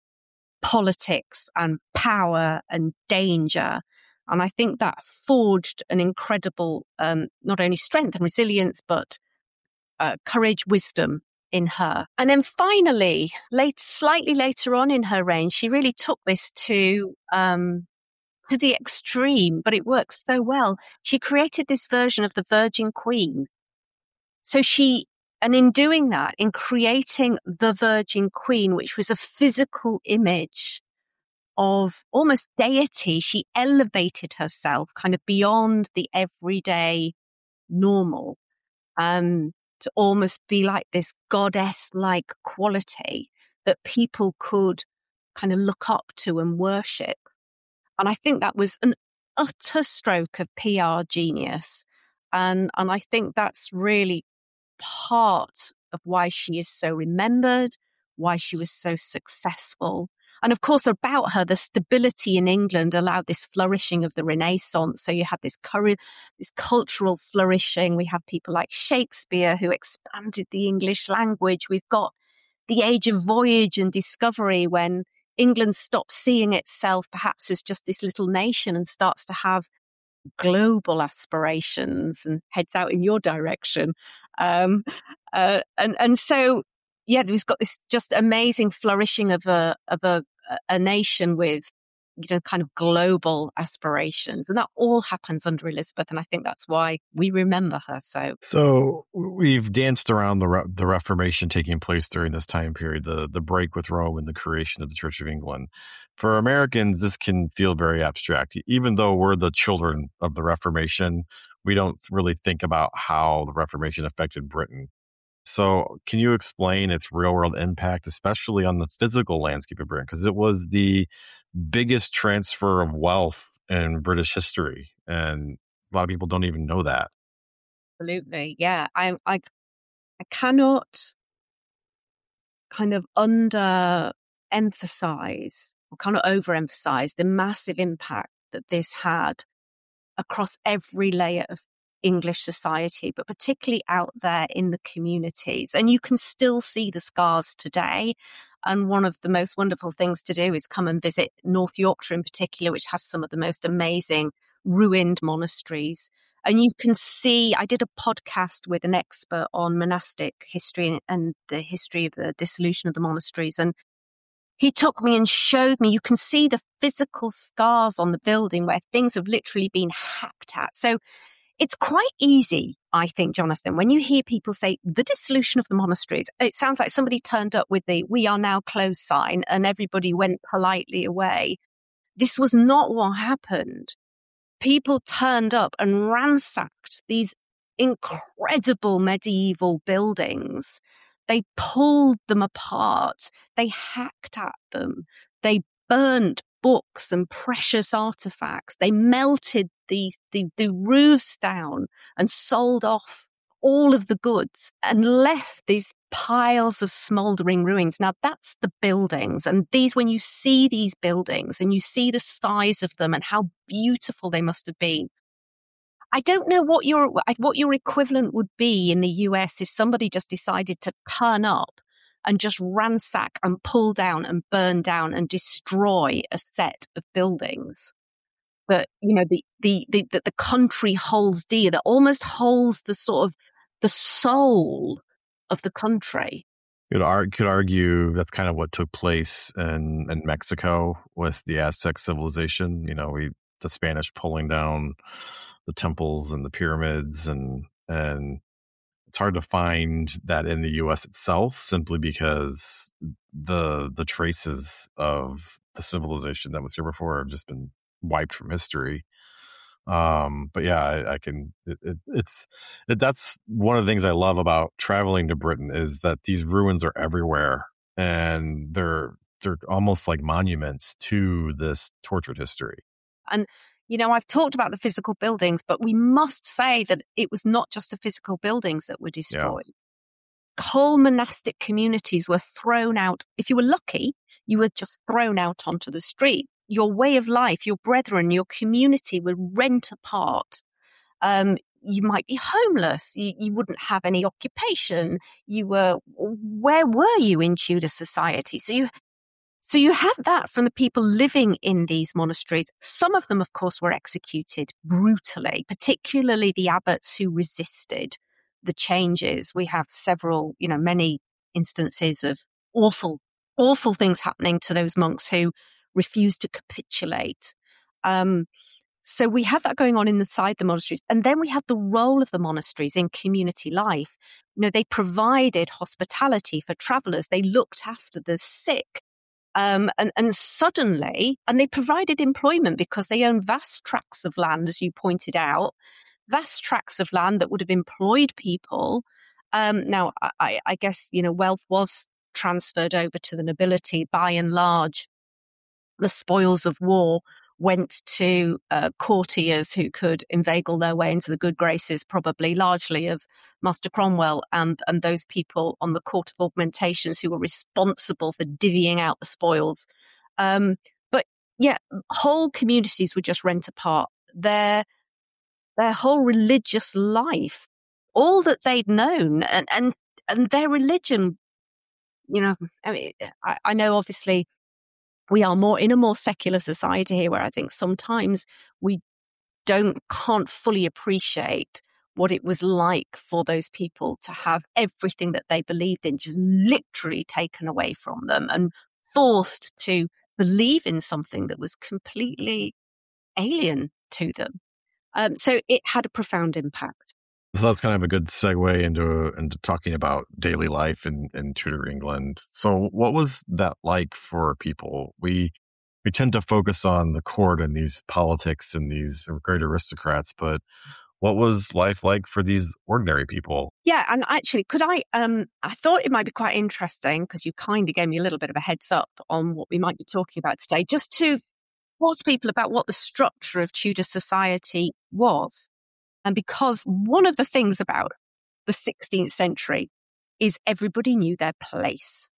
politics and power and danger. And I think that forged an incredible, um, not only strength and resilience, but uh, courage, wisdom in her. And then finally, late, slightly later on in her reign, she really took this to, um, to the extreme, but it works so well. She created this version of the Virgin Queen. So she, and in doing that, in creating the Virgin Queen, which was a physical image of almost deity, she elevated herself kind of beyond the everyday normal, um, to almost be like this goddess-like quality that people could kind of look up to and worship. And I think that was an utter stroke of P R genius. And, and I think that's really part of why she is so remembered, why she was so successful. And of course, about her, the stability in England allowed this flourishing of the Renaissance. So you have this, cur- this cultural flourishing. We have people like Shakespeare who expanded the English language. We've got the age of voyage and discovery when England stops seeing itself perhaps as just this little nation and starts to have global aspirations and heads out in your direction. Um, uh, and, and so, yeah, we've got this just amazing flourishing of a, of a, a nation with, you know, kind of global aspirations. And that all happens under Elizabeth. And I think that's why we remember her so. So we've danced around the Re- the Reformation taking place during this time period, the, the break with Rome and the creation of the Church of England. For Americans, this can feel very abstract. Even though we're the children of the Reformation, we don't really think about how the Reformation affected Britain. So can you explain its real-world impact, especially on the physical landscape of Britain? Because it was the biggest transfer of wealth in British history, and a lot of people don't even know that. Absolutely, yeah. I, I, I cannot kind of under-emphasize or kind of overemphasize the massive impact that this had across every layer of English society, but particularly out there in the communities. And you can still see the scars today. And one of the most wonderful things to do is come and visit North Yorkshire in particular, which has some of the most amazing ruined monasteries. And you can see, I did a podcast with an expert on monastic history and the history of the dissolution of the monasteries. And he took me and showed me, you can see the physical scars on the building where things have literally been hacked at. So it's quite easy, I think, Jonathan, when you hear people say the dissolution of the monasteries, it sounds like somebody turned up with the "we are now closed" sign and everybody went politely away. This was not what happened. People turned up and ransacked these incredible medieval buildings. They pulled them apart. They hacked at them. They burnt books and precious artifacts. They melted the, the, the roofs down and sold off all of the goods and left these piles of smouldering ruins. Now that's the buildings. And these, when you see these buildings and you see the size of them and how beautiful they must have been, I don't know what your what your equivalent would be in the U S if somebody just decided to turn up and just ransack and pull down and burn down and destroy a set of buildings that, you know, the, the, the, the, the country holds dear, that almost holds the sort of the soul of the country. You could, ar- could argue that's kind of what took place in, in Mexico with the Aztec civilization. You know, we the Spanish pulling down the temples and the pyramids, and and it's hard to find that in the U S itself, simply because the the traces of the civilization that was here before have just been wiped from history. Um, but yeah, I, I can. It, it, it's it, that's one of the things I love about traveling to Britain, is that these ruins are everywhere, and they're they're almost like monuments to this tortured history. And you know, I've talked about the physical buildings, but we must say that it was not just the physical buildings that were destroyed. Yeah. Whole monastic communities were thrown out. If you were lucky, you were just thrown out onto the street. Your way of life, your brethren, your community were rent apart. Um, you might be homeless. You, you wouldn't have any occupation. You were, where were you in Tudor society? So you, so you had that from the people living in these monasteries. Some of them, of course, were executed brutally, particularly the abbots who resisted the changes. We have several, you know, many instances of awful, awful things happening to those monks who refused to capitulate. Um, so we have that going on inside the monasteries. And then we have the role of the monasteries in community life. You know, they provided hospitality for travelers. They looked after the sick. Um, and, and suddenly, and they provided employment because they owned vast tracts of land, as you pointed out, vast tracts of land that would have employed people. Um, now, I, I guess, you know, wealth was transferred over to the nobility by and large. The spoils of war went to uh, courtiers who could inveigle their way into the good graces, probably largely of Master Cromwell and, and those people on the court of augmentations who were responsible for divvying out the spoils. Um, but yeah, whole communities were just rent apart. Their, their whole religious life, all that they'd known, and, and, and their religion, you know, I mean, I, I know obviously we are more in a more secular society here, where I think sometimes we don't, can't fully appreciate what it was like for those people to have everything that they believed in just literally taken away from them and forced to believe in something that was completely alien to them. Um, so it had a profound impact. So that's kind of a good segue into into talking about daily life in, in Tudor England. So what was that like for people? We we tend to focus on the court and these politics and these great aristocrats, but what was life like for these ordinary people? Yeah, and actually, could I, um, I thought it might be quite interesting, because you kind of gave me a little bit of a heads up on what we might be talking about today, just to talk to people about what the structure of Tudor society was. And because one of the things about the sixteenth century is everybody knew their place.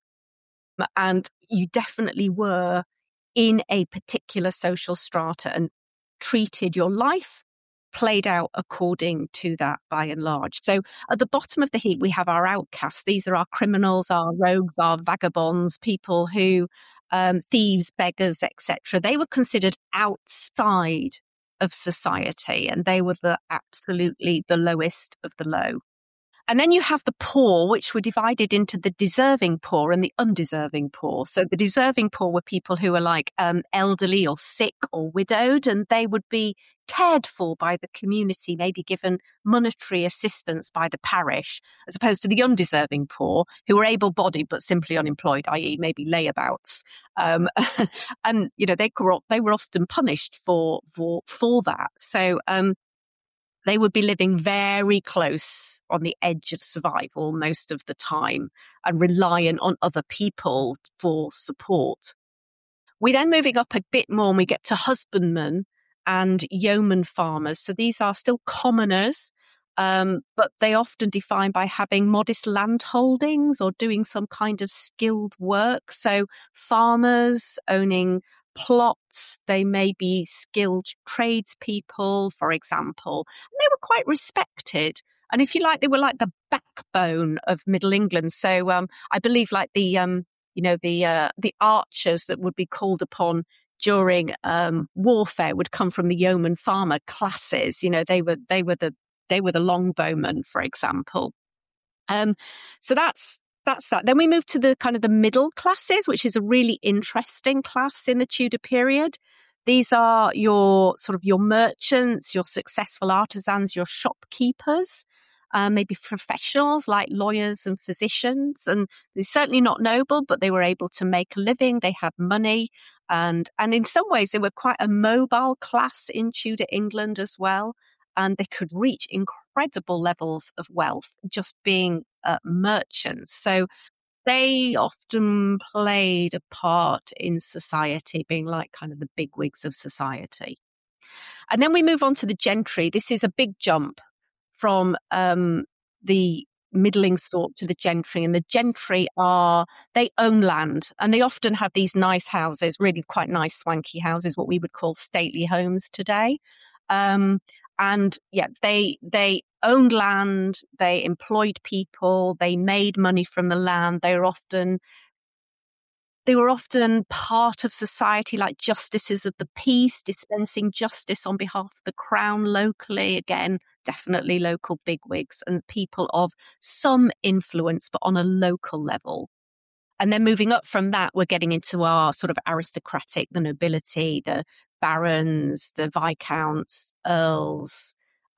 And you definitely were in a particular social strata and treated your life, played out according to that by and large. So at the bottom of the heap, we have our outcasts. These are our criminals, our rogues, our vagabonds, people who, um, thieves, beggars, et cetera. They were considered outside of society, and they were the absolutely the lowest of the low. And then you have the poor, which were divided into the deserving poor and the undeserving poor. So the deserving poor were people who were like um, elderly or sick or widowed, and they would be cared for by the community, maybe given monetary assistance by the parish, as opposed to the undeserving poor, who were able-bodied but simply unemployed, that is maybe layabouts. Um, and, you know, they were, they were often punished for, for, for that. So, um, they would be living very close on the edge of survival most of the time and reliant on other people for support. We then moving up a bit more and we get to husbandmen and yeoman farmers. So these are still commoners, um, but they often defined by having modest land holdings or doing some kind of skilled work. So farmers owning plots, they may be skilled tradespeople, for example. And they were quite respected And if you like, they were like the backbone of Middle England. So um, I believe like the, um, you know, the uh, the archers that would be called upon during um, warfare would come from the yeoman farmer classes. You know, they were they were the they were the longbowmen, for example. Um, so that's that's that. Then we move to the kind of the middle classes, which is a really interesting class in the Tudor period. These are your sort of your merchants, your successful artisans, your shopkeepers, uh, maybe professionals like lawyers and physicians. And they're certainly not noble, but they were able to make a living. They had money. And, and in some ways, they were quite a mobile class in Tudor England as well. And they could reach incredible levels of wealth just being uh, merchants. So they often played a part in society, being like kind of the bigwigs of society. And then we move on to the gentry. This is a big jump from um, the middling sort to the gentry. And the gentry are, they own land, and they often have these nice houses, really quite nice swanky houses, what we would call stately homes today. Um, and yeah, they, they owned land, they employed people, they made money from the land. They were often, they were often part of society, like justices of the peace, dispensing justice on behalf of the crown locally. Again, definitely local bigwigs and people of some influence, but on a local level. And then moving up from that, we're getting into our sort of aristocratic, the nobility, the barons, the viscounts, earls,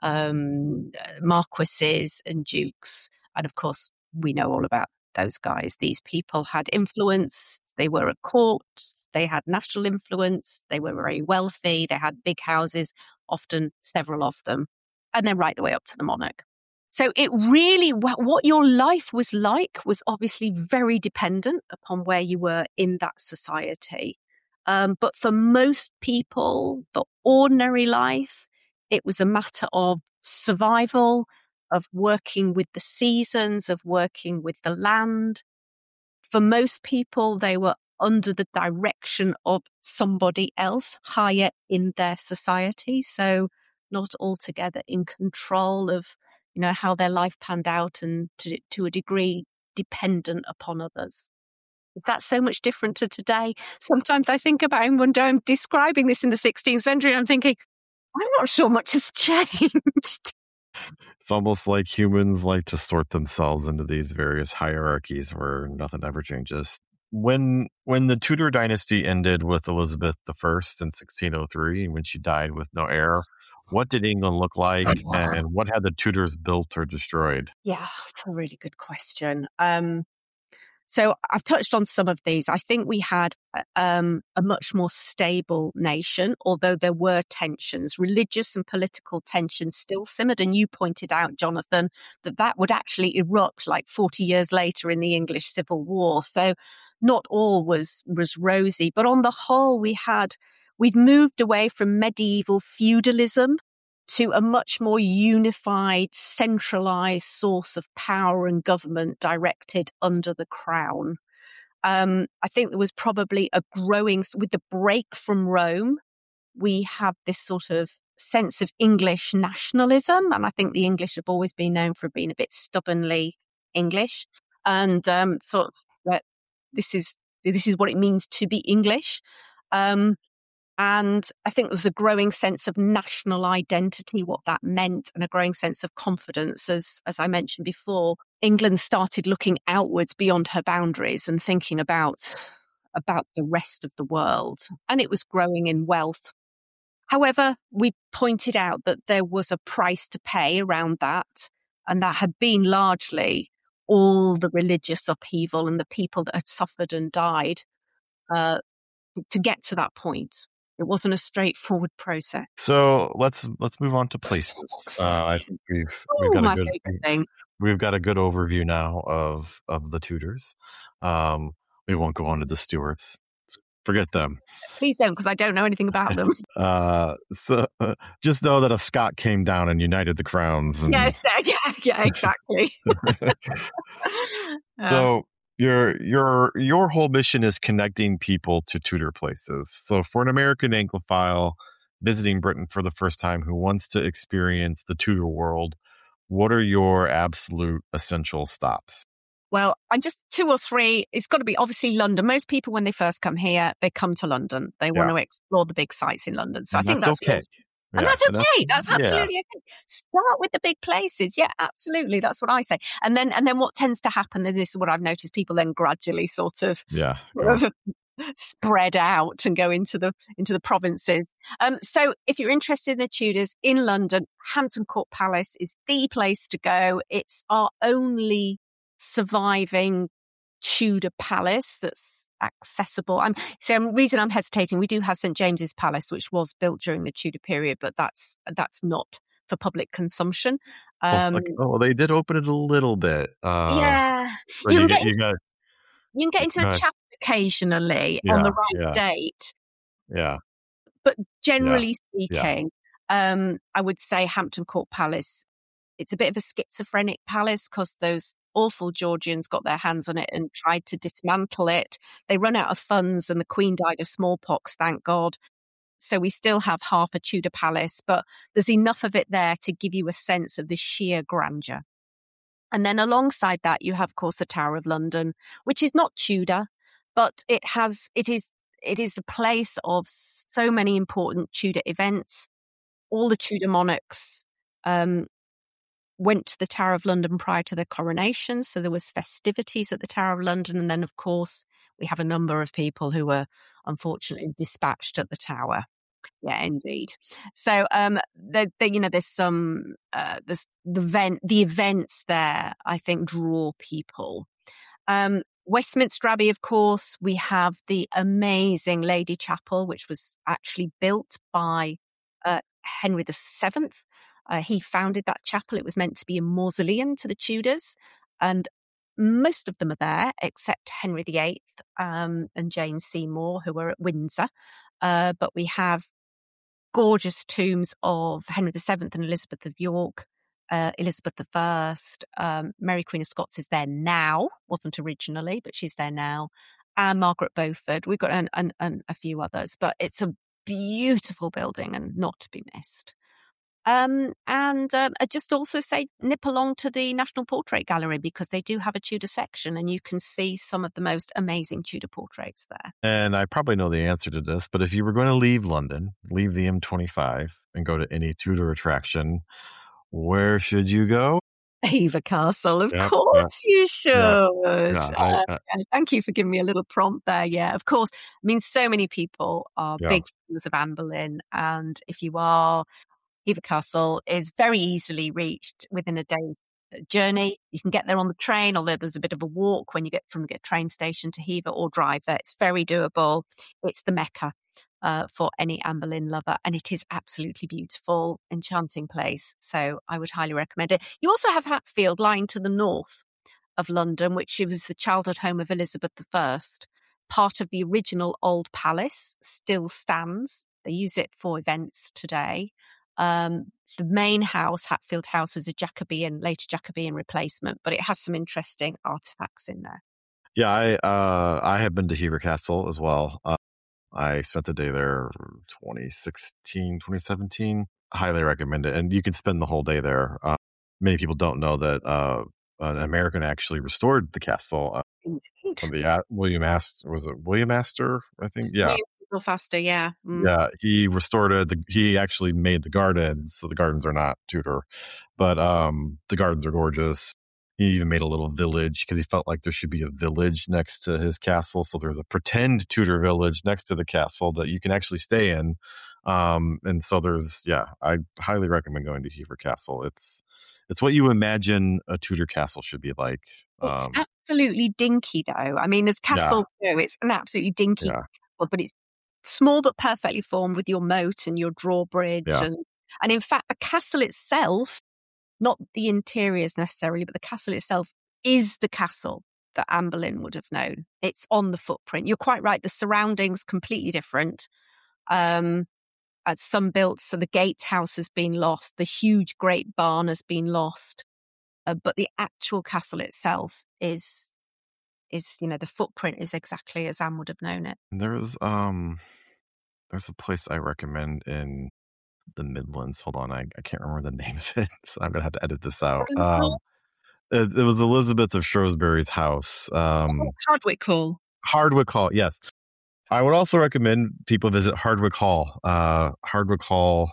um, marquises and dukes. And of course, we know all about those guys. These people had influence. They were at court. They had national influence. They were very wealthy. They had big houses, often several of them. And then right the way up to the monarch. So it really, what your life was like was obviously very dependent upon where you were in that society. Um, but for most people, for ordinary life, it was a matter of survival, of working with the seasons, of working with the land. For most people, they were under the direction of somebody else higher in their society. So not altogether in control of, you know, how their life panned out, and to, to a degree dependent upon others. Is that so much different to today? Sometimes I think about it when I'm describing this in the sixteenth century, I'm thinking, I'm not sure much has changed. It's almost like humans like to sort themselves into these various hierarchies where nothing ever changes. When when the Tudor dynasty ended with Elizabeth the First in sixteen oh three, when she died with no heir, what did England look like, and what had the Tudors built or destroyed? Yeah, that's a really good question. Um, so I've touched on some of these. I think we had um, a much more stable nation, although there were tensions, religious and political tensions still simmered. And you pointed out, Jonathan, that that would actually erupt like forty years later in the English Civil War. So not all was was rosy, but on the whole, we had we'd moved away from medieval feudalism to a much more unified, centralized source of power and government directed under the crown. Um, I think there was probably a growing, with the break from Rome, we have this sort of sense of English nationalism. And I think the English have always been known for being a bit stubbornly English. And um, sort of that this is this is what it means to be English. Um, And I think there was a growing sense of national identity, what that meant, and a growing sense of confidence. As, as I mentioned before, England started looking outwards beyond her boundaries and thinking about, about the rest of the world. And it was growing in wealth. However, we pointed out that there was a price to pay around that. And that had been largely all the religious upheaval and the people that had suffered and died uh, to get to that point. It wasn't a straightforward process. So let's let's move on to places. Uh, I think we've oh, we've got my a good favorite thing. we've got a good overview now of of the Tudors. Um, we won't go on to the Stuarts. Forget them. Please don't, because I don't know anything about them. uh, so uh, just know that a Scot came down and united the crowns. And... Yes, yeah, yeah, exactly. So. Your your your whole mission is connecting people to Tudor places. So for an American Anglophile visiting Britain for the first time who wants to experience the Tudor world, what are your absolute essential stops? Well, I'm just two or three. It's got to be obviously London. Most people, when they first come here, they come to London. They want Yeah. to explore the big sites in London. So And I think that's that's okay. one. And Yeah. that's And that's, okay. That's yeah. absolutely okay. Start with the big places. Yeah, absolutely. That's what I say. And then, and then what tends to happen, and this is what I've noticed, people then gradually sort of, Yeah. sort of spread out and go into the into the provinces. Um, so if you're interested in the Tudors in London, Hampton Court Palace is the place to go. It's our only surviving Tudor palace that's accessible. I'm so the reason I'm hesitating. We do have Saint James's Palace, which was built during the Tudor period, but that's that's not for public consumption. Oh, Um, like, oh, they did open it a little bit. Uh, yeah, so you you can get get you into, got you can get into the uh, chapel occasionally on yeah, the right yeah, date, yeah, but yeah, generally yeah. speaking, um, I would say Hampton Court Palace. It's a bit of a schizophrenic palace because those awful Georgians got their hands on it and tried to dismantle it. They run out of funds and the Queen died of smallpox, thank God. So we still have half a Tudor palace, but there's enough of it there to give you a sense of the sheer grandeur. And then alongside that, you have, of course, the Tower of London, which is not Tudor, but it has, it is, it is a place of so many important Tudor events. All the Tudor monarchs, um, went to the Tower of London prior to their coronation. So there was festivities at the Tower of London. And then, of course, we have a number of people who were unfortunately dispatched at the Tower. Yeah, indeed. So, um, the, the, you know, there's some, uh, there's the event, the events there, I think, draw people. Um, Westminster Abbey, of course, we have the amazing Lady Chapel, which was actually built by uh, Henry the Seventh. Uh, he founded that chapel. It was meant to be a mausoleum to the Tudors, and most of them are there, except Henry the Eighth um, and Jane Seymour, who were at Windsor. Uh, but we have gorgeous tombs of Henry the Seventh and Elizabeth of York. Uh, Elizabeth the First, um, Mary Queen of Scots is there now, wasn't originally, but she's there now. And Margaret Beaufort. We've got an, an, an, a few others, but it's a beautiful building and not to be missed. Um, and um, I just also say nip along to the National Portrait Gallery because they do have a Tudor section and you can see some of the most amazing Tudor portraits there. And I probably know the answer to this, but if you were going to leave London, leave the M twenty-five and go to any Tudor attraction, where should you go? Hever Castle, of Yep, course yep, you should. Yeah, yeah, I, Uh, uh, thank you for giving me a little prompt there. Yeah, of course. I mean, so many people are yeah. big fans of Anne Boleyn, and if you are, Hever Castle is very easily reached within a day's journey. You can get there on the train, although there's a bit of a walk when you get from the train station to Hever, or drive there. It's very doable. It's the Mecca uh, for any Anne Boleyn lover, and it is absolutely beautiful, enchanting place. So I would highly recommend it. You also have Hatfield lying to the north of London, which was the childhood home of Elizabeth the First. Part of the original old palace still stands. They use it for events today. Um, the main house, Hatfield House, was a Jacobean, later Jacobean replacement, but it has some interesting artifacts in there. Yeah, I uh, I have been to Hever Castle as well. Uh, I spent the day there twenty sixteen, twenty seventeen. Highly recommend it. And you can spend the whole day there. Uh, many people don't know that uh, an American actually restored the castle. Uh, Indeed. the uh, William Astor, was it William Astor? I think, yeah. Faster, yeah. Mm. Yeah, he restored it. The, he actually made the gardens. So the gardens are not Tudor, but um, the gardens are gorgeous. He even made a little village because he felt like there should be a village next to his castle. So there's a pretend Tudor village next to the castle that you can actually stay in. Um, and so there's, yeah, I highly recommend going to Hever Castle. It's it's what you imagine a Tudor castle should be like. It's Um, absolutely dinky, though. I mean, as castles yeah. go, it's an absolutely dinky yeah. castle, but it's small but perfectly formed with your moat and your drawbridge. Yeah. And, and in fact, the castle itself, not the interiors necessarily, but the castle itself is the castle that Anne Boleyn would have known. It's on the footprint. You're quite right. The surroundings completely different. Um, at some built, so the gatehouse has been lost. The huge great barn has been lost. Uh, but the actual castle itself is, is, you know, the footprint is exactly as Anne would have known it. There's, um, there's a place I recommend in the Midlands. Hold on, I, I can't remember the name of it, so I'm gonna have to edit this out. Um, it, it was Elizabeth of Shrewsbury's house. Um, Hardwick Hall. Hardwick Hall, yes. I would also recommend people visit Hardwick Hall. Uh, Hardwick Hall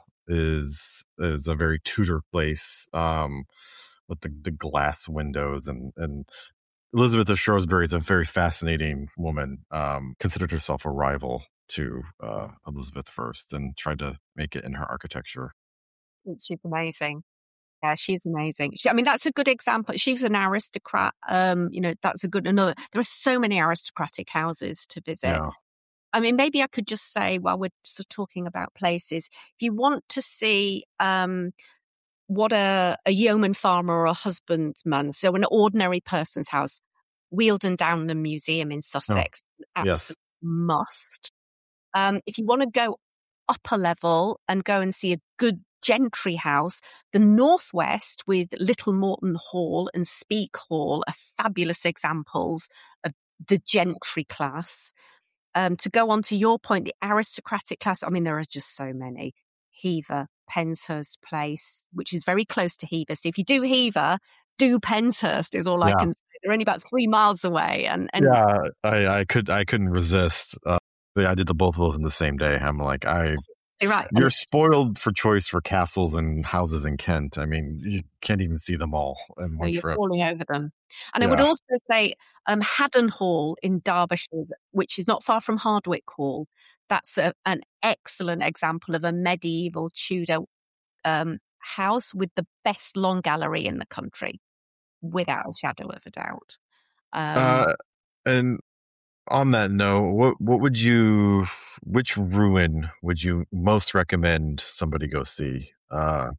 is is a very Tudor place um, with the, the glass windows, and, and Elizabeth of Shrewsbury is a very fascinating woman. Um, considered herself a rival to uh, Elizabeth I and tried to make it in her architecture. She's amazing. Yeah, she's amazing. She, I mean, that's a good example. She was an aristocrat. Um, you know, that's a good another. There are so many aristocratic houses to visit. Yeah. I mean, maybe I could just say, while we're sort of talking about places, if you want to see um, what a, a yeoman farmer or a husbandman, so an ordinary person's house, Wealdon Downham Museum in Sussex, Oh, absolute yes. must. Um, if you want to go upper level and go and see a good gentry house, the Northwest with Little Morton Hall and Speke Hall are fabulous examples of the gentry class. Um, to go on to your point, the aristocratic class, I mean, there are just so many. Hever, Penshurst Place, which is very close to Hever. So if you do Hever, do Penshurst is all yeah. I can say. They're only about three miles away. And, and yeah, I, I could I couldn't resist. Uh, I did the both of those in the same day. I'm like, I you're right. You're spoiled for choice for castles and houses in Kent. I mean, you can't even see them all in one no, you're trip. falling over them. And yeah. I would also say um, Haddon Hall in Derbyshire, which is not far from Hardwick Hall. That's a, an excellent example of a medieval Tudor um, house with the best long gallery in the country, without a shadow of a doubt. Um, uh, and on that note, what what would you, which ruin would you most recommend somebody go see? Uh,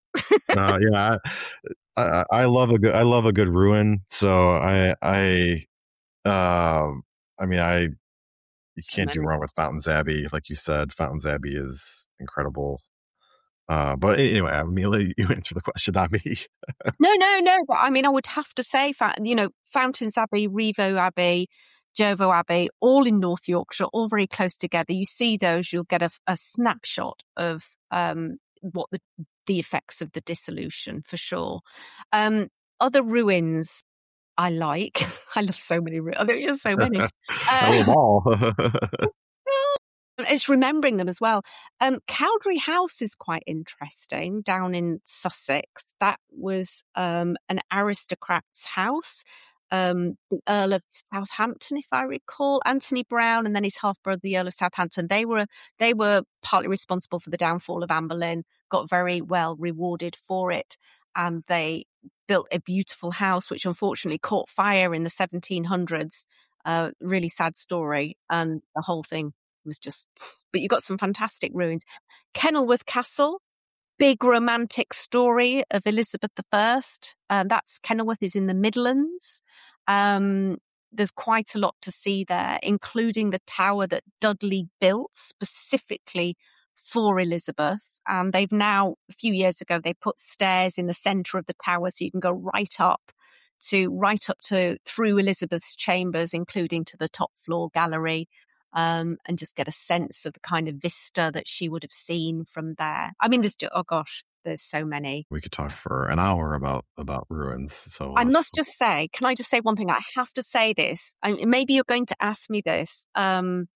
uh, yeah, I, I, I love a good I love a good ruin. So I I uh, I mean I you can't do wrong with Fountains Abbey, like you said. Fountains Abbey is incredible. Uh, but anyway, I mean, you answer the question, not me. no, no, no. But I mean, I would have to say, you know, Fountains Abbey, Rievaulx Abbey, Jervaux Abbey, all in North Yorkshire, all very close together. You see those, you'll get a, a snapshot of um, what the, the effects of the dissolution, for sure. Um, other ruins I like. I love so many ruins. There are so many. Um, I love them all. It's remembering them as well. Um, Cowdray House is quite interesting down in Sussex. That was um, an aristocrat's house. Um, the Earl of Southampton, if I recall, Anthony Brown, and then his half brother, the Earl of Southampton. They were they were partly responsible for the downfall of Anne Boleyn. Got very well rewarded for it, and they built a beautiful house, which unfortunately caught fire in the seventeen hundreds. Uh, really sad story, and the whole thing was just. But you got some fantastic ruins. Kenilworth Castle. Big romantic story of Elizabeth the First. Um, that's Kenilworth is in the Midlands. Um, there's quite a lot to see there, including the tower that Dudley built specifically for Elizabeth. And they've now, a few years ago, they put stairs in the centre of the tower so you can go right up to, right up to, through Elizabeth's chambers, including to the top floor gallery. Um, and just get a sense of the kind of vista that she would have seen from there. I mean, there's just, oh gosh, there's so many. We could talk for an hour about, about ruins. So I must just say, can I just say one thing? I have to say this. I mean, maybe you're going to ask me this. Um,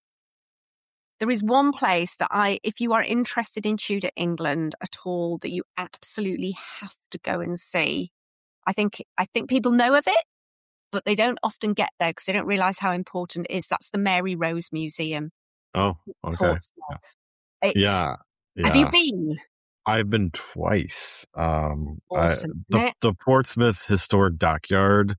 there is one place that I, if you are interested in Tudor England at all, that you absolutely have to go and see. I think, I think people know of it, but they don't often get there because they don't realise how important it is. That's the Mary Rose Museum. Oh, okay. Yeah. yeah, yeah. Have you been? I've been twice. Um, awesome. I, the, the Portsmouth Historic Dockyard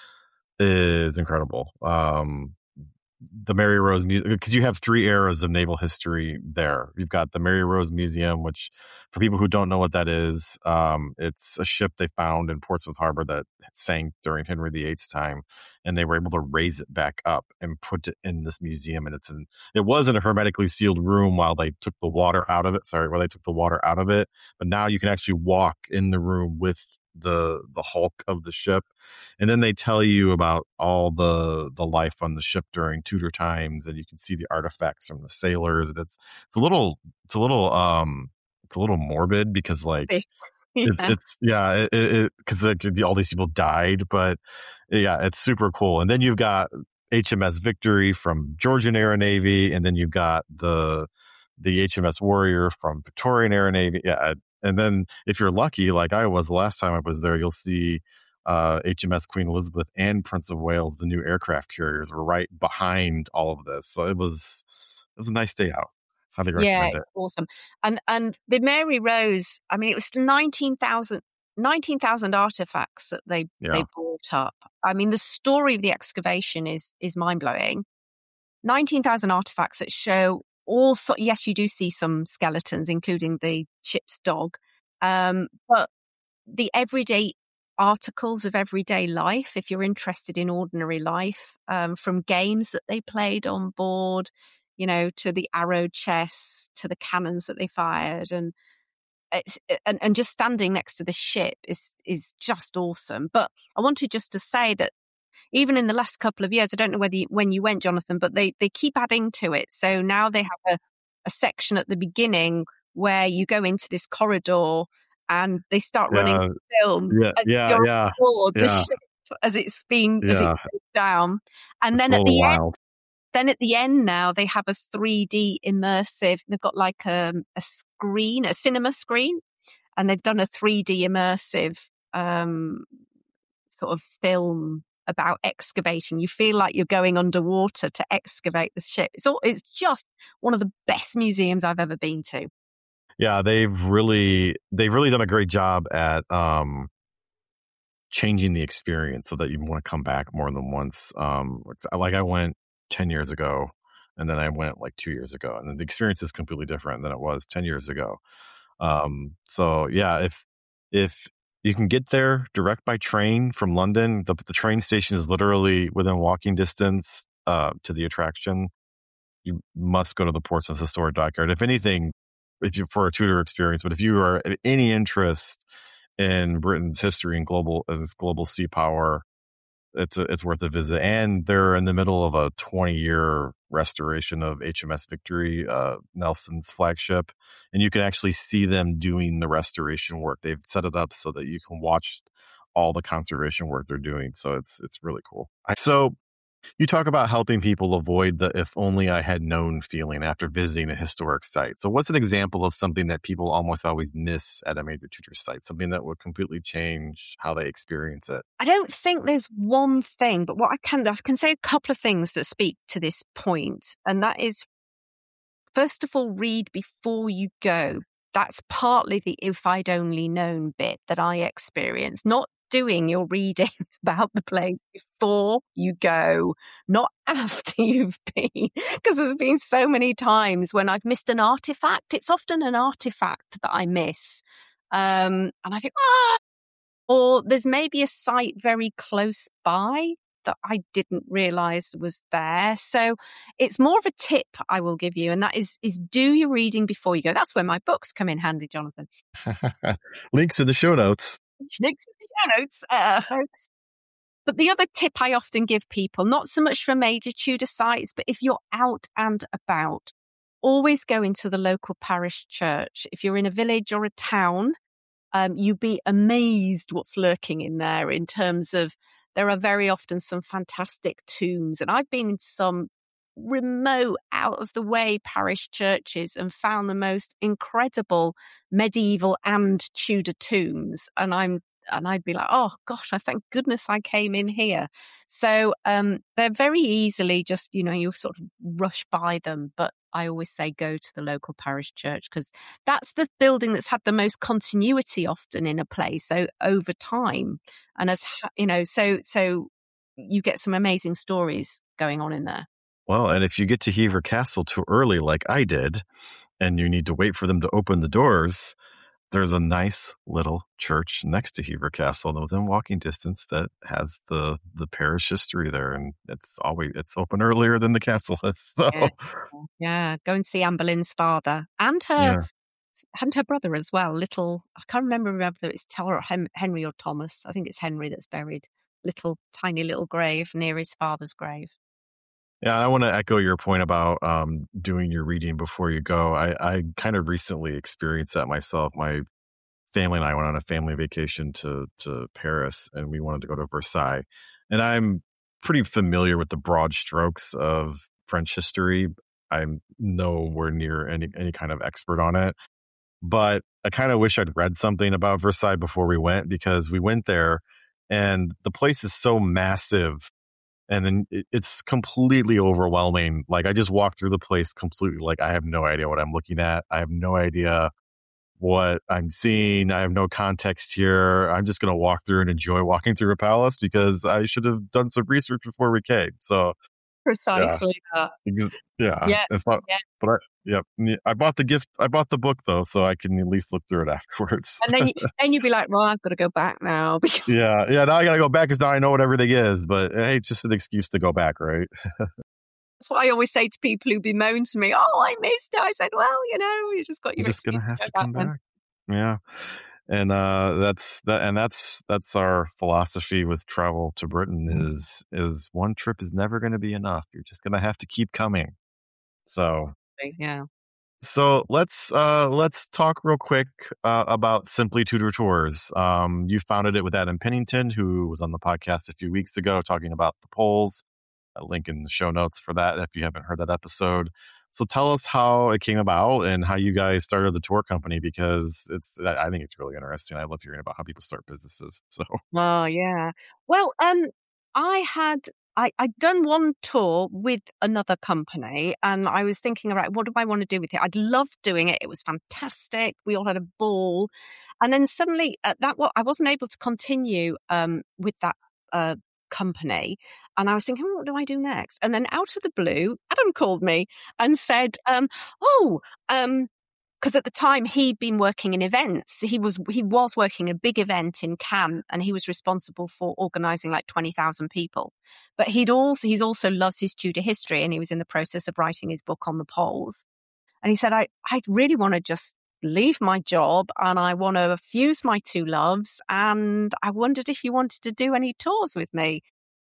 is incredible. Um, the Mary Rose Museum, because you have three eras of naval history there. You've got the Mary Rose Museum, which for people who don't know what that is, um, it's a ship they found in Portsmouth Harbor that sank during Henry the Eighth's time, and they were able to raise it back up and put it in this museum. And it's in, it was in a hermetically sealed room while they took the water out of it. Sorry, while they took the water out of it. But now you can actually walk in the room with the the hulk of the ship, and then they tell you about all the the life on the ship during Tudor times, and you can see the artifacts from the sailors. And it's it's a little it's a little um it's a little morbid because like yeah. it's it's yeah it because it, it, all these people died, but yeah, it's super cool. And then you've got H M S Victory from Georgian Air Navy, and then you've got the the H M S Warrior from Victorian Air Navy. Yeah, and then if you're lucky, like I was the last time I was there, you'll see uh, H M S Queen Elizabeth and Prince of Wales, the new aircraft carriers, were right behind all of this. So it was it was a nice day out. Highly Yeah, recommend it. awesome. And and the Mary Rose, I mean, it was nineteen thousand nineteen thousand artifacts that they Yeah. they brought up. I mean, the story of the excavation is is mind blowing. nineteen thousand artifacts that show all so yes, you do see some skeletons, including the ship's dog, um, but the everyday articles of everyday life, if you're interested in ordinary life, um, from games that they played on board, you know, to the arrow chests, to the cannons that they fired, and it's, and, and just standing next to the ship is is just awesome. But I wanted just to say that even in the last couple of years, I don't know whether you, when you went, Jonathan, but they, they keep adding to it. So now they have a, a section at the beginning where you go into this corridor and they start Yeah. running film Yeah, as yeah, you're yeah, on board the yeah. ship as it's been as Yeah. it goes down. And It's then a at the little end, wild. then at the end now they have a three D immersive. They've got like a, a screen, a cinema screen, and they've done a three D immersive um, sort of film about excavating. You feel like you're going underwater to excavate the ship. It's all, it's just one of the best museums I've ever been to. Yeah, they've really they've really done a great job at um, changing the experience so that you want to come back more than once. Um, like I went ten years ago, and then I went like two years ago, and the experience is completely different than it was ten years ago. Um, so yeah, if if you can get there direct by train from London, the, the train station is literally within walking distance uh, to the attraction. You must go to the Portsmouth Historic Dockyard. If anything, if you for a Tudor experience, but if you are of any interest in Britain's history and global as global sea power, it's a, it's worth a visit. And they're in the middle of a twenty year restoration of H M S Victory, uh, Nelson's flagship, and you can actually see them doing the restoration work. They've set it up so that you can watch all the conservation work they're doing. So it's it's really cool. So you talk about helping people avoid the "if only I had known" feeling after visiting a historic site. So what's an example of something that people almost always miss at a major Tudor site, something that would completely change how they experience it? I don't think there's one thing, but what I can, I can say a couple of things that speak to this point. And that is, first of all, read before you go. That's partly the "if I'd only known" bit that I experienced. Not doing your reading about the place before you go, not after you've been, because there's been so many times when I've missed an artifact. It's often an artifact that I miss. Um, and I think, ah, or there's maybe a site very close by that I didn't realize was there. So it's more of a tip I will give you, and that is is do your reading before you go. That's where my books come in handy, Jonathan. Links in the show notes. Links in the show notes, uh, folks. But the other tip I often give people, not so much for major Tudor sites, but if you're out and about, always go into the local parish church. If you're in a village or a town, um, you'd be amazed what's lurking in there in terms of there are very often some fantastic tombs. And I've been in some remote, out of the way parish churches and found the most incredible medieval and Tudor tombs. And I'm and I'd be like, oh gosh, I thank goodness I came in here. So um, they're very easily just, you know, you sort of rush by them. But I always say go to the local parish church because that's the building that's had the most continuity often in a place so over time. And as you know, so so you get some amazing stories going on in there. Well, and if you get to Hever Castle too early, like I did, and you need to wait for them to open the doors, there's a nice little church next to Hever Castle within walking distance that has the the parish history there, and it's always it's open earlier than the castle is. So yeah, yeah. Go and see Anne Boleyn's father and her yeah. and her brother as well. Little, I can't remember whether it's Teller or Henry or Thomas. I think it's Henry that's buried. Little tiny little grave near his father's grave. Yeah, I want to echo your point about um, doing your reading before you go. I, I kind of recently experienced that myself. My family and I went on a family vacation to to Paris, and we wanted to go to Versailles. And I'm pretty familiar with the broad strokes of French history. I'm nowhere near any any kind of expert on it, but I kind of wish I'd read something about Versailles before we went, because we went there and the place is so massive, and then it, it's completely overwhelming. Like, I just walked through the place completely like I have no idea what I'm looking at. I have no idea what I'm seeing. I have no context here. I'm just going to walk through and enjoy walking through a palace because I should have done some research before we came. So yeah, Precisely that. ex- yeah. Yeah, It's not, yeah. but I, yeah, yeah, I bought the gift. I bought the book though, so I can at least look through it afterwards. And then you, then you'd be like, well, I've got to go back now because yeah, yeah. Now I got to go back because now I know what everything is. But hey, it's just an excuse to go back, right? that's what I always say to people who bemoan to me. Oh, I missed it. I said, well, you know, you just got You're your just gonna excuse have to go to back come then. back. Yeah. And uh, that's that, and that's that's our philosophy with travel to Britain is is one trip is never going to be enough. You're just going to have to keep coming. So Yeah. so let's uh, let's talk real quick uh, about Simply Tudor Tours. Um, you founded it with Adam Pennington, who was on the podcast a few weeks ago talking about the polls. A link in the show notes for that if you haven't heard that episode. So tell us how it came about and how you guys started the tour company, because it's I think it's really interesting. I love hearing about how people start businesses. So Oh, yeah. Well, um, I had I, I'd done one tour with another company, and I was thinking about what do I want to do with it. I'd loved doing it. It was fantastic. We all had a ball. And then suddenly at that what I wasn't able to continue um with that uh company. And I was thinking, "Oh, what do I do next?" And then out of the blue, Adam called me and said, um, oh, um, because at the time he'd been working in events. He was he was working a big event in Cannes, and he was responsible for organising like twenty thousand people. But he'd also he's also loves his Tudor history, and he was in the process of writing his book on the polls. And he said, I I really want to just leave my job, and I want to fuse my two loves, and I wondered if you wanted to do any tours with me.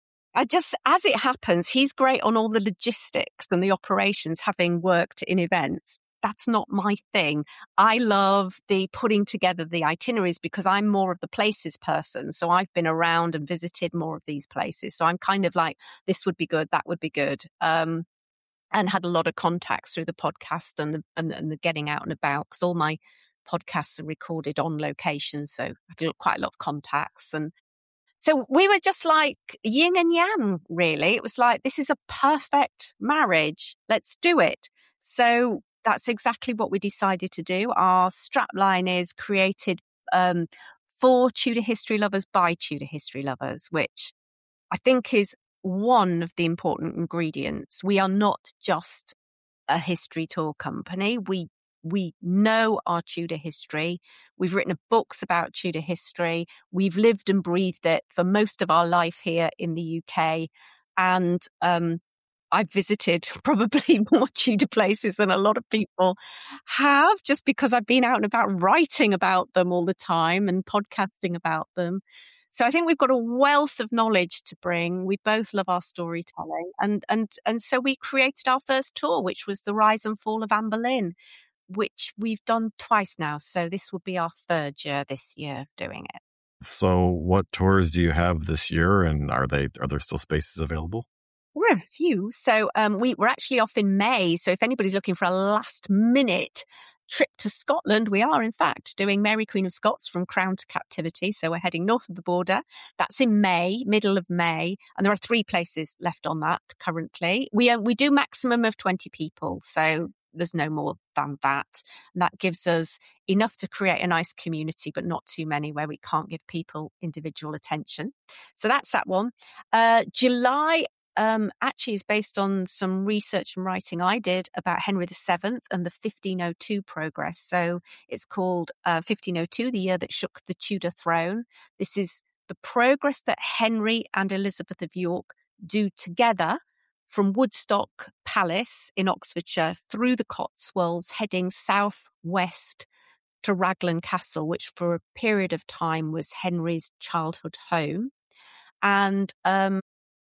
I just, as it happens, he's great on all the logistics and the operations, having worked in events. That's not my thing. I love the putting together the itineraries because I'm more of the places person. So I've been around and visited more of these places. So I'm kind of like, this would be good, that would be good. Um, and had a lot of contacts through the podcast and the, and, and the getting out and about, because all my podcasts are recorded on location. So I had quite a lot of contacts. And so we were just like yin and yang, really. It was like, this is a perfect marriage. Let's do it. So that's exactly what we decided to do. Our strapline is created um, for Tudor history lovers by Tudor history lovers, which I think is one of the important ingredients. We are not just a history tour company. We we know our Tudor history. We've written books about Tudor history. We've lived and breathed it for most of our life here in the U K. And um, I've visited probably more Tudor places than a lot of people have, just because I've been out and about writing about them all the time and podcasting about them. So I think we've got a wealth of knowledge to bring. We both love our storytelling. And and and so we created our first tour, which was The Rise and Fall of Anne Boleyn, which we've done twice now. So this will be our third year this year of doing it. so what tours do you have this year, and are they are there still spaces available? We're a few. So um, we, we're actually off in May. So if anybody's looking for a last minute trip to Scotland, we are in fact doing Mary Queen of Scots from Crown to Captivity. So we're heading north of the border. That's in May, middle of May. And there are three places left on that currently. We, uh, we do maximum of twenty people. So there's no more than that. And that gives us enough to create a nice community, but not too many where we can't give people individual attention. So that's that one. Uh, July Um, actually is based on some research and writing I did about Henry the Seventh and the fifteen oh two progress. So it's called uh, fifteen oh two, the year that shook the Tudor throne. This is the progress that Henry and Elizabeth of York do together from Woodstock Palace in Oxfordshire through the Cotswolds, heading southwest to Raglan Castle, which for a period of time was Henry's childhood home. And um,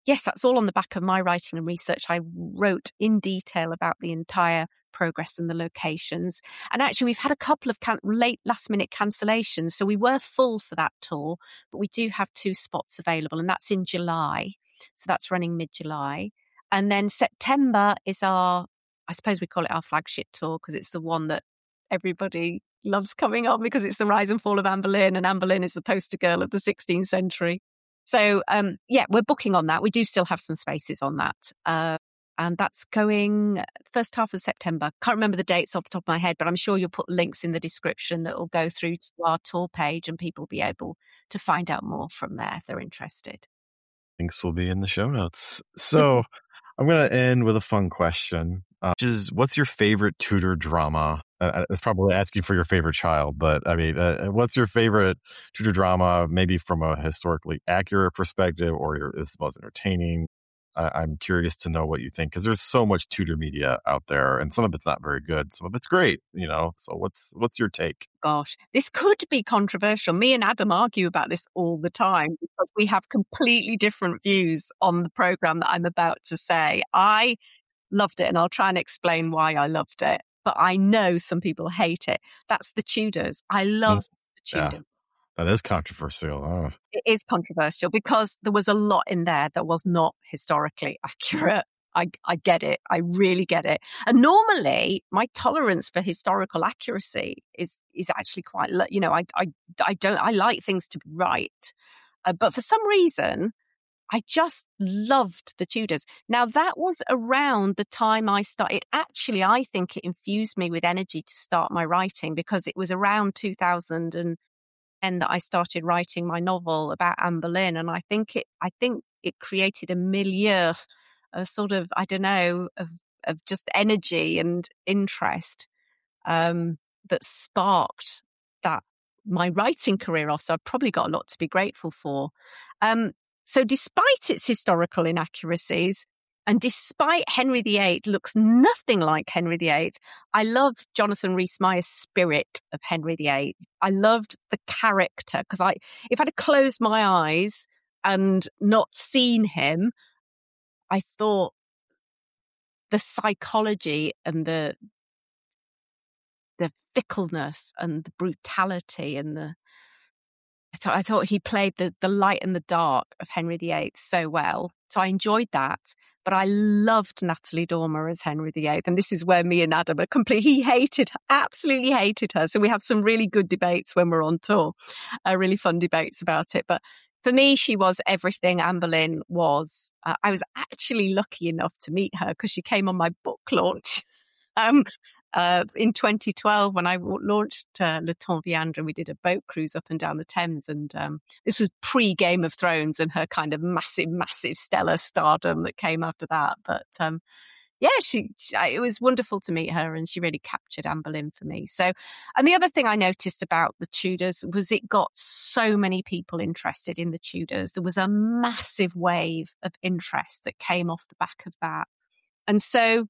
yes, that's all on the back of my writing and research. I wrote in detail about the entire progress and the locations. And actually, we've had a couple of can- late last minute cancellations. So we were full for that tour, but we do have two spots available, and that's in July. So that's running mid-July. And then September is our, I suppose we call it our flagship tour, because it's the one that everybody loves coming on, because it's the rise and fall of Anne Boleyn, and Anne Boleyn is the poster girl of the sixteenth century. So, um, yeah, we're booking on that. We do still have some spaces on that. Uh, and that's going first half of September. Can't remember the dates off the top of my head, but I'm sure you'll put links in the description that will go through to our tour page, and people will be able to find out more from there if they're interested. Links will be in the show notes. So I'm going to end with a fun question, uh, which is, what's your favorite Tudor drama? Uh, it's probably asking for your favorite child, but I mean, uh, what's your favorite Tudor drama, maybe from a historically accurate perspective, or your, it's most entertaining? Uh, I'm curious to know what you think, because there's so much Tudor media out there, and some of it's not very good, some of it's great, you know. So what's what's your take? Gosh, this could be controversial. Me and Adam argue about this all the time, because we have completely different views on the program that I'm about to say. I loved it, and I'll try and explain why I loved it, but I know some people hate it. That's The Tudors. I love mm, The Tudors. Yeah. That is controversial. Oh. It is controversial because there was a lot in there that was not historically accurate. I, I get it. I really get it. And normally my tolerance for historical accuracy is, is actually quite, you know, I, I, I don't, I like things to be right. Uh, but for some reason, I just loved The Tudors. Now, that was around the time I started. Actually, I think it infused me with energy to start my writing, because it was around two thousand and and that I started writing my novel about Anne Boleyn. And I think it, I think it created a milieu, a sort of, I don't know, of, of just energy and interest, um, that sparked that, my writing career off. So I've probably got a lot to be grateful for. Um, so despite its historical inaccuracies, and despite Henry the Eighth looks nothing like Henry the Eighth, I love Jonathan Rhys-Meyer's spirit of Henry the Eighth. I loved the character, because I, if I'd closed my eyes and not seen him, I thought the psychology and the the fickleness and the brutality and the I thought, I thought he played the, the light and the dark of Henry the Eighth so well. So I enjoyed that. But I loved Natalie Dormer as Henry the Eighth. And this is where me and Adam are completely, he hated her, absolutely hated her. So we have some really good debates when we're on tour, uh, really fun debates about it. But for me, she was everything Anne Boleyn was. Uh, I was actually lucky enough to meet her because she came on my book launch. Um, Uh, in twenty twelve, when I w- launched uh, Le Temps Viendra, we did a boat cruise up and down the Thames. And um, this was pre-Game of Thrones and her kind of massive, massive stellar stardom that came after that. But um, yeah, she, she it was wonderful to meet her, and she really captured Anne Boleyn for me. So, and the other thing I noticed about the Tudors was it got so many people interested in the Tudors. There was a massive wave of interest that came off the back of that. And so,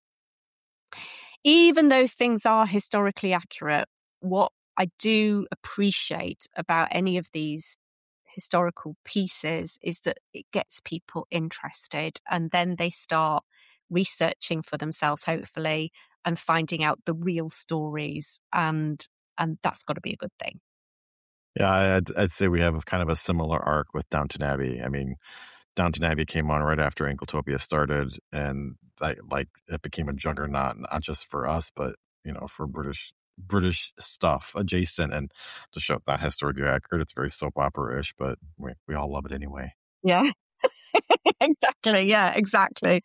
even though things are historically accurate, what I do appreciate about any of these historical pieces is that it gets people interested, and then they start researching for themselves, hopefully, and finding out the real stories. And, and that's got to be a good thing. Yeah, I'd, I'd say we have kind of a similar arc with Downton Abbey. I mean, Downton Abbey came on right after Ingletopia started, and I, like it became a juggernaut, not just for us, but you know, for British British stuff adjacent. And the show not historically accurate, it's very soap opera-ish, but we we all love it anyway. Yeah, exactly. Yeah, exactly.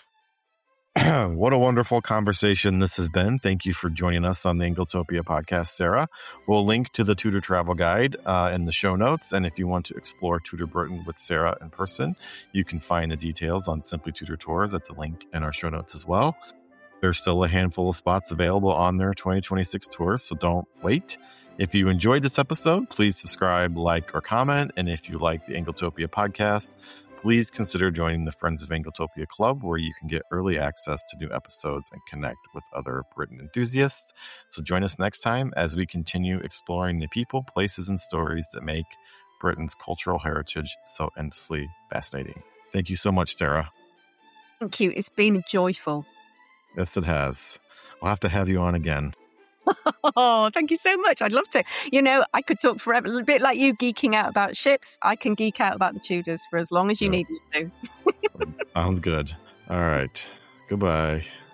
What a wonderful conversation this has been. Thank you for joining us on the Ingletopia podcast, Sarah. We'll link to the Tudor Travel Guide uh, in the show notes. And if you want to explore Tudor Britain with Sarah in person, you can find the details on Simply Tudor Tours at the link in our show notes as well. There's still a handful of spots available on their twenty twenty-six tours, so don't wait. If you enjoyed this episode, please subscribe, like, or comment. And if you like the Ingletopia podcast, please consider joining the Friends of Ingletopia Club, where you can get early access to new episodes and connect with other Britain enthusiasts. So join us next time as we continue exploring the people, places, and stories that make Britain's cultural heritage so endlessly fascinating. Thank you so much, Sarah. Thank you. It's been joyful. Yes, it has. We'll have to have you on again. Oh, thank you so much. I'd love to. You know, I could talk forever. A bit like you geeking out about ships. I can geek out about the Tudors for as long as you Yeah. need me to. Sounds good. All right. Goodbye.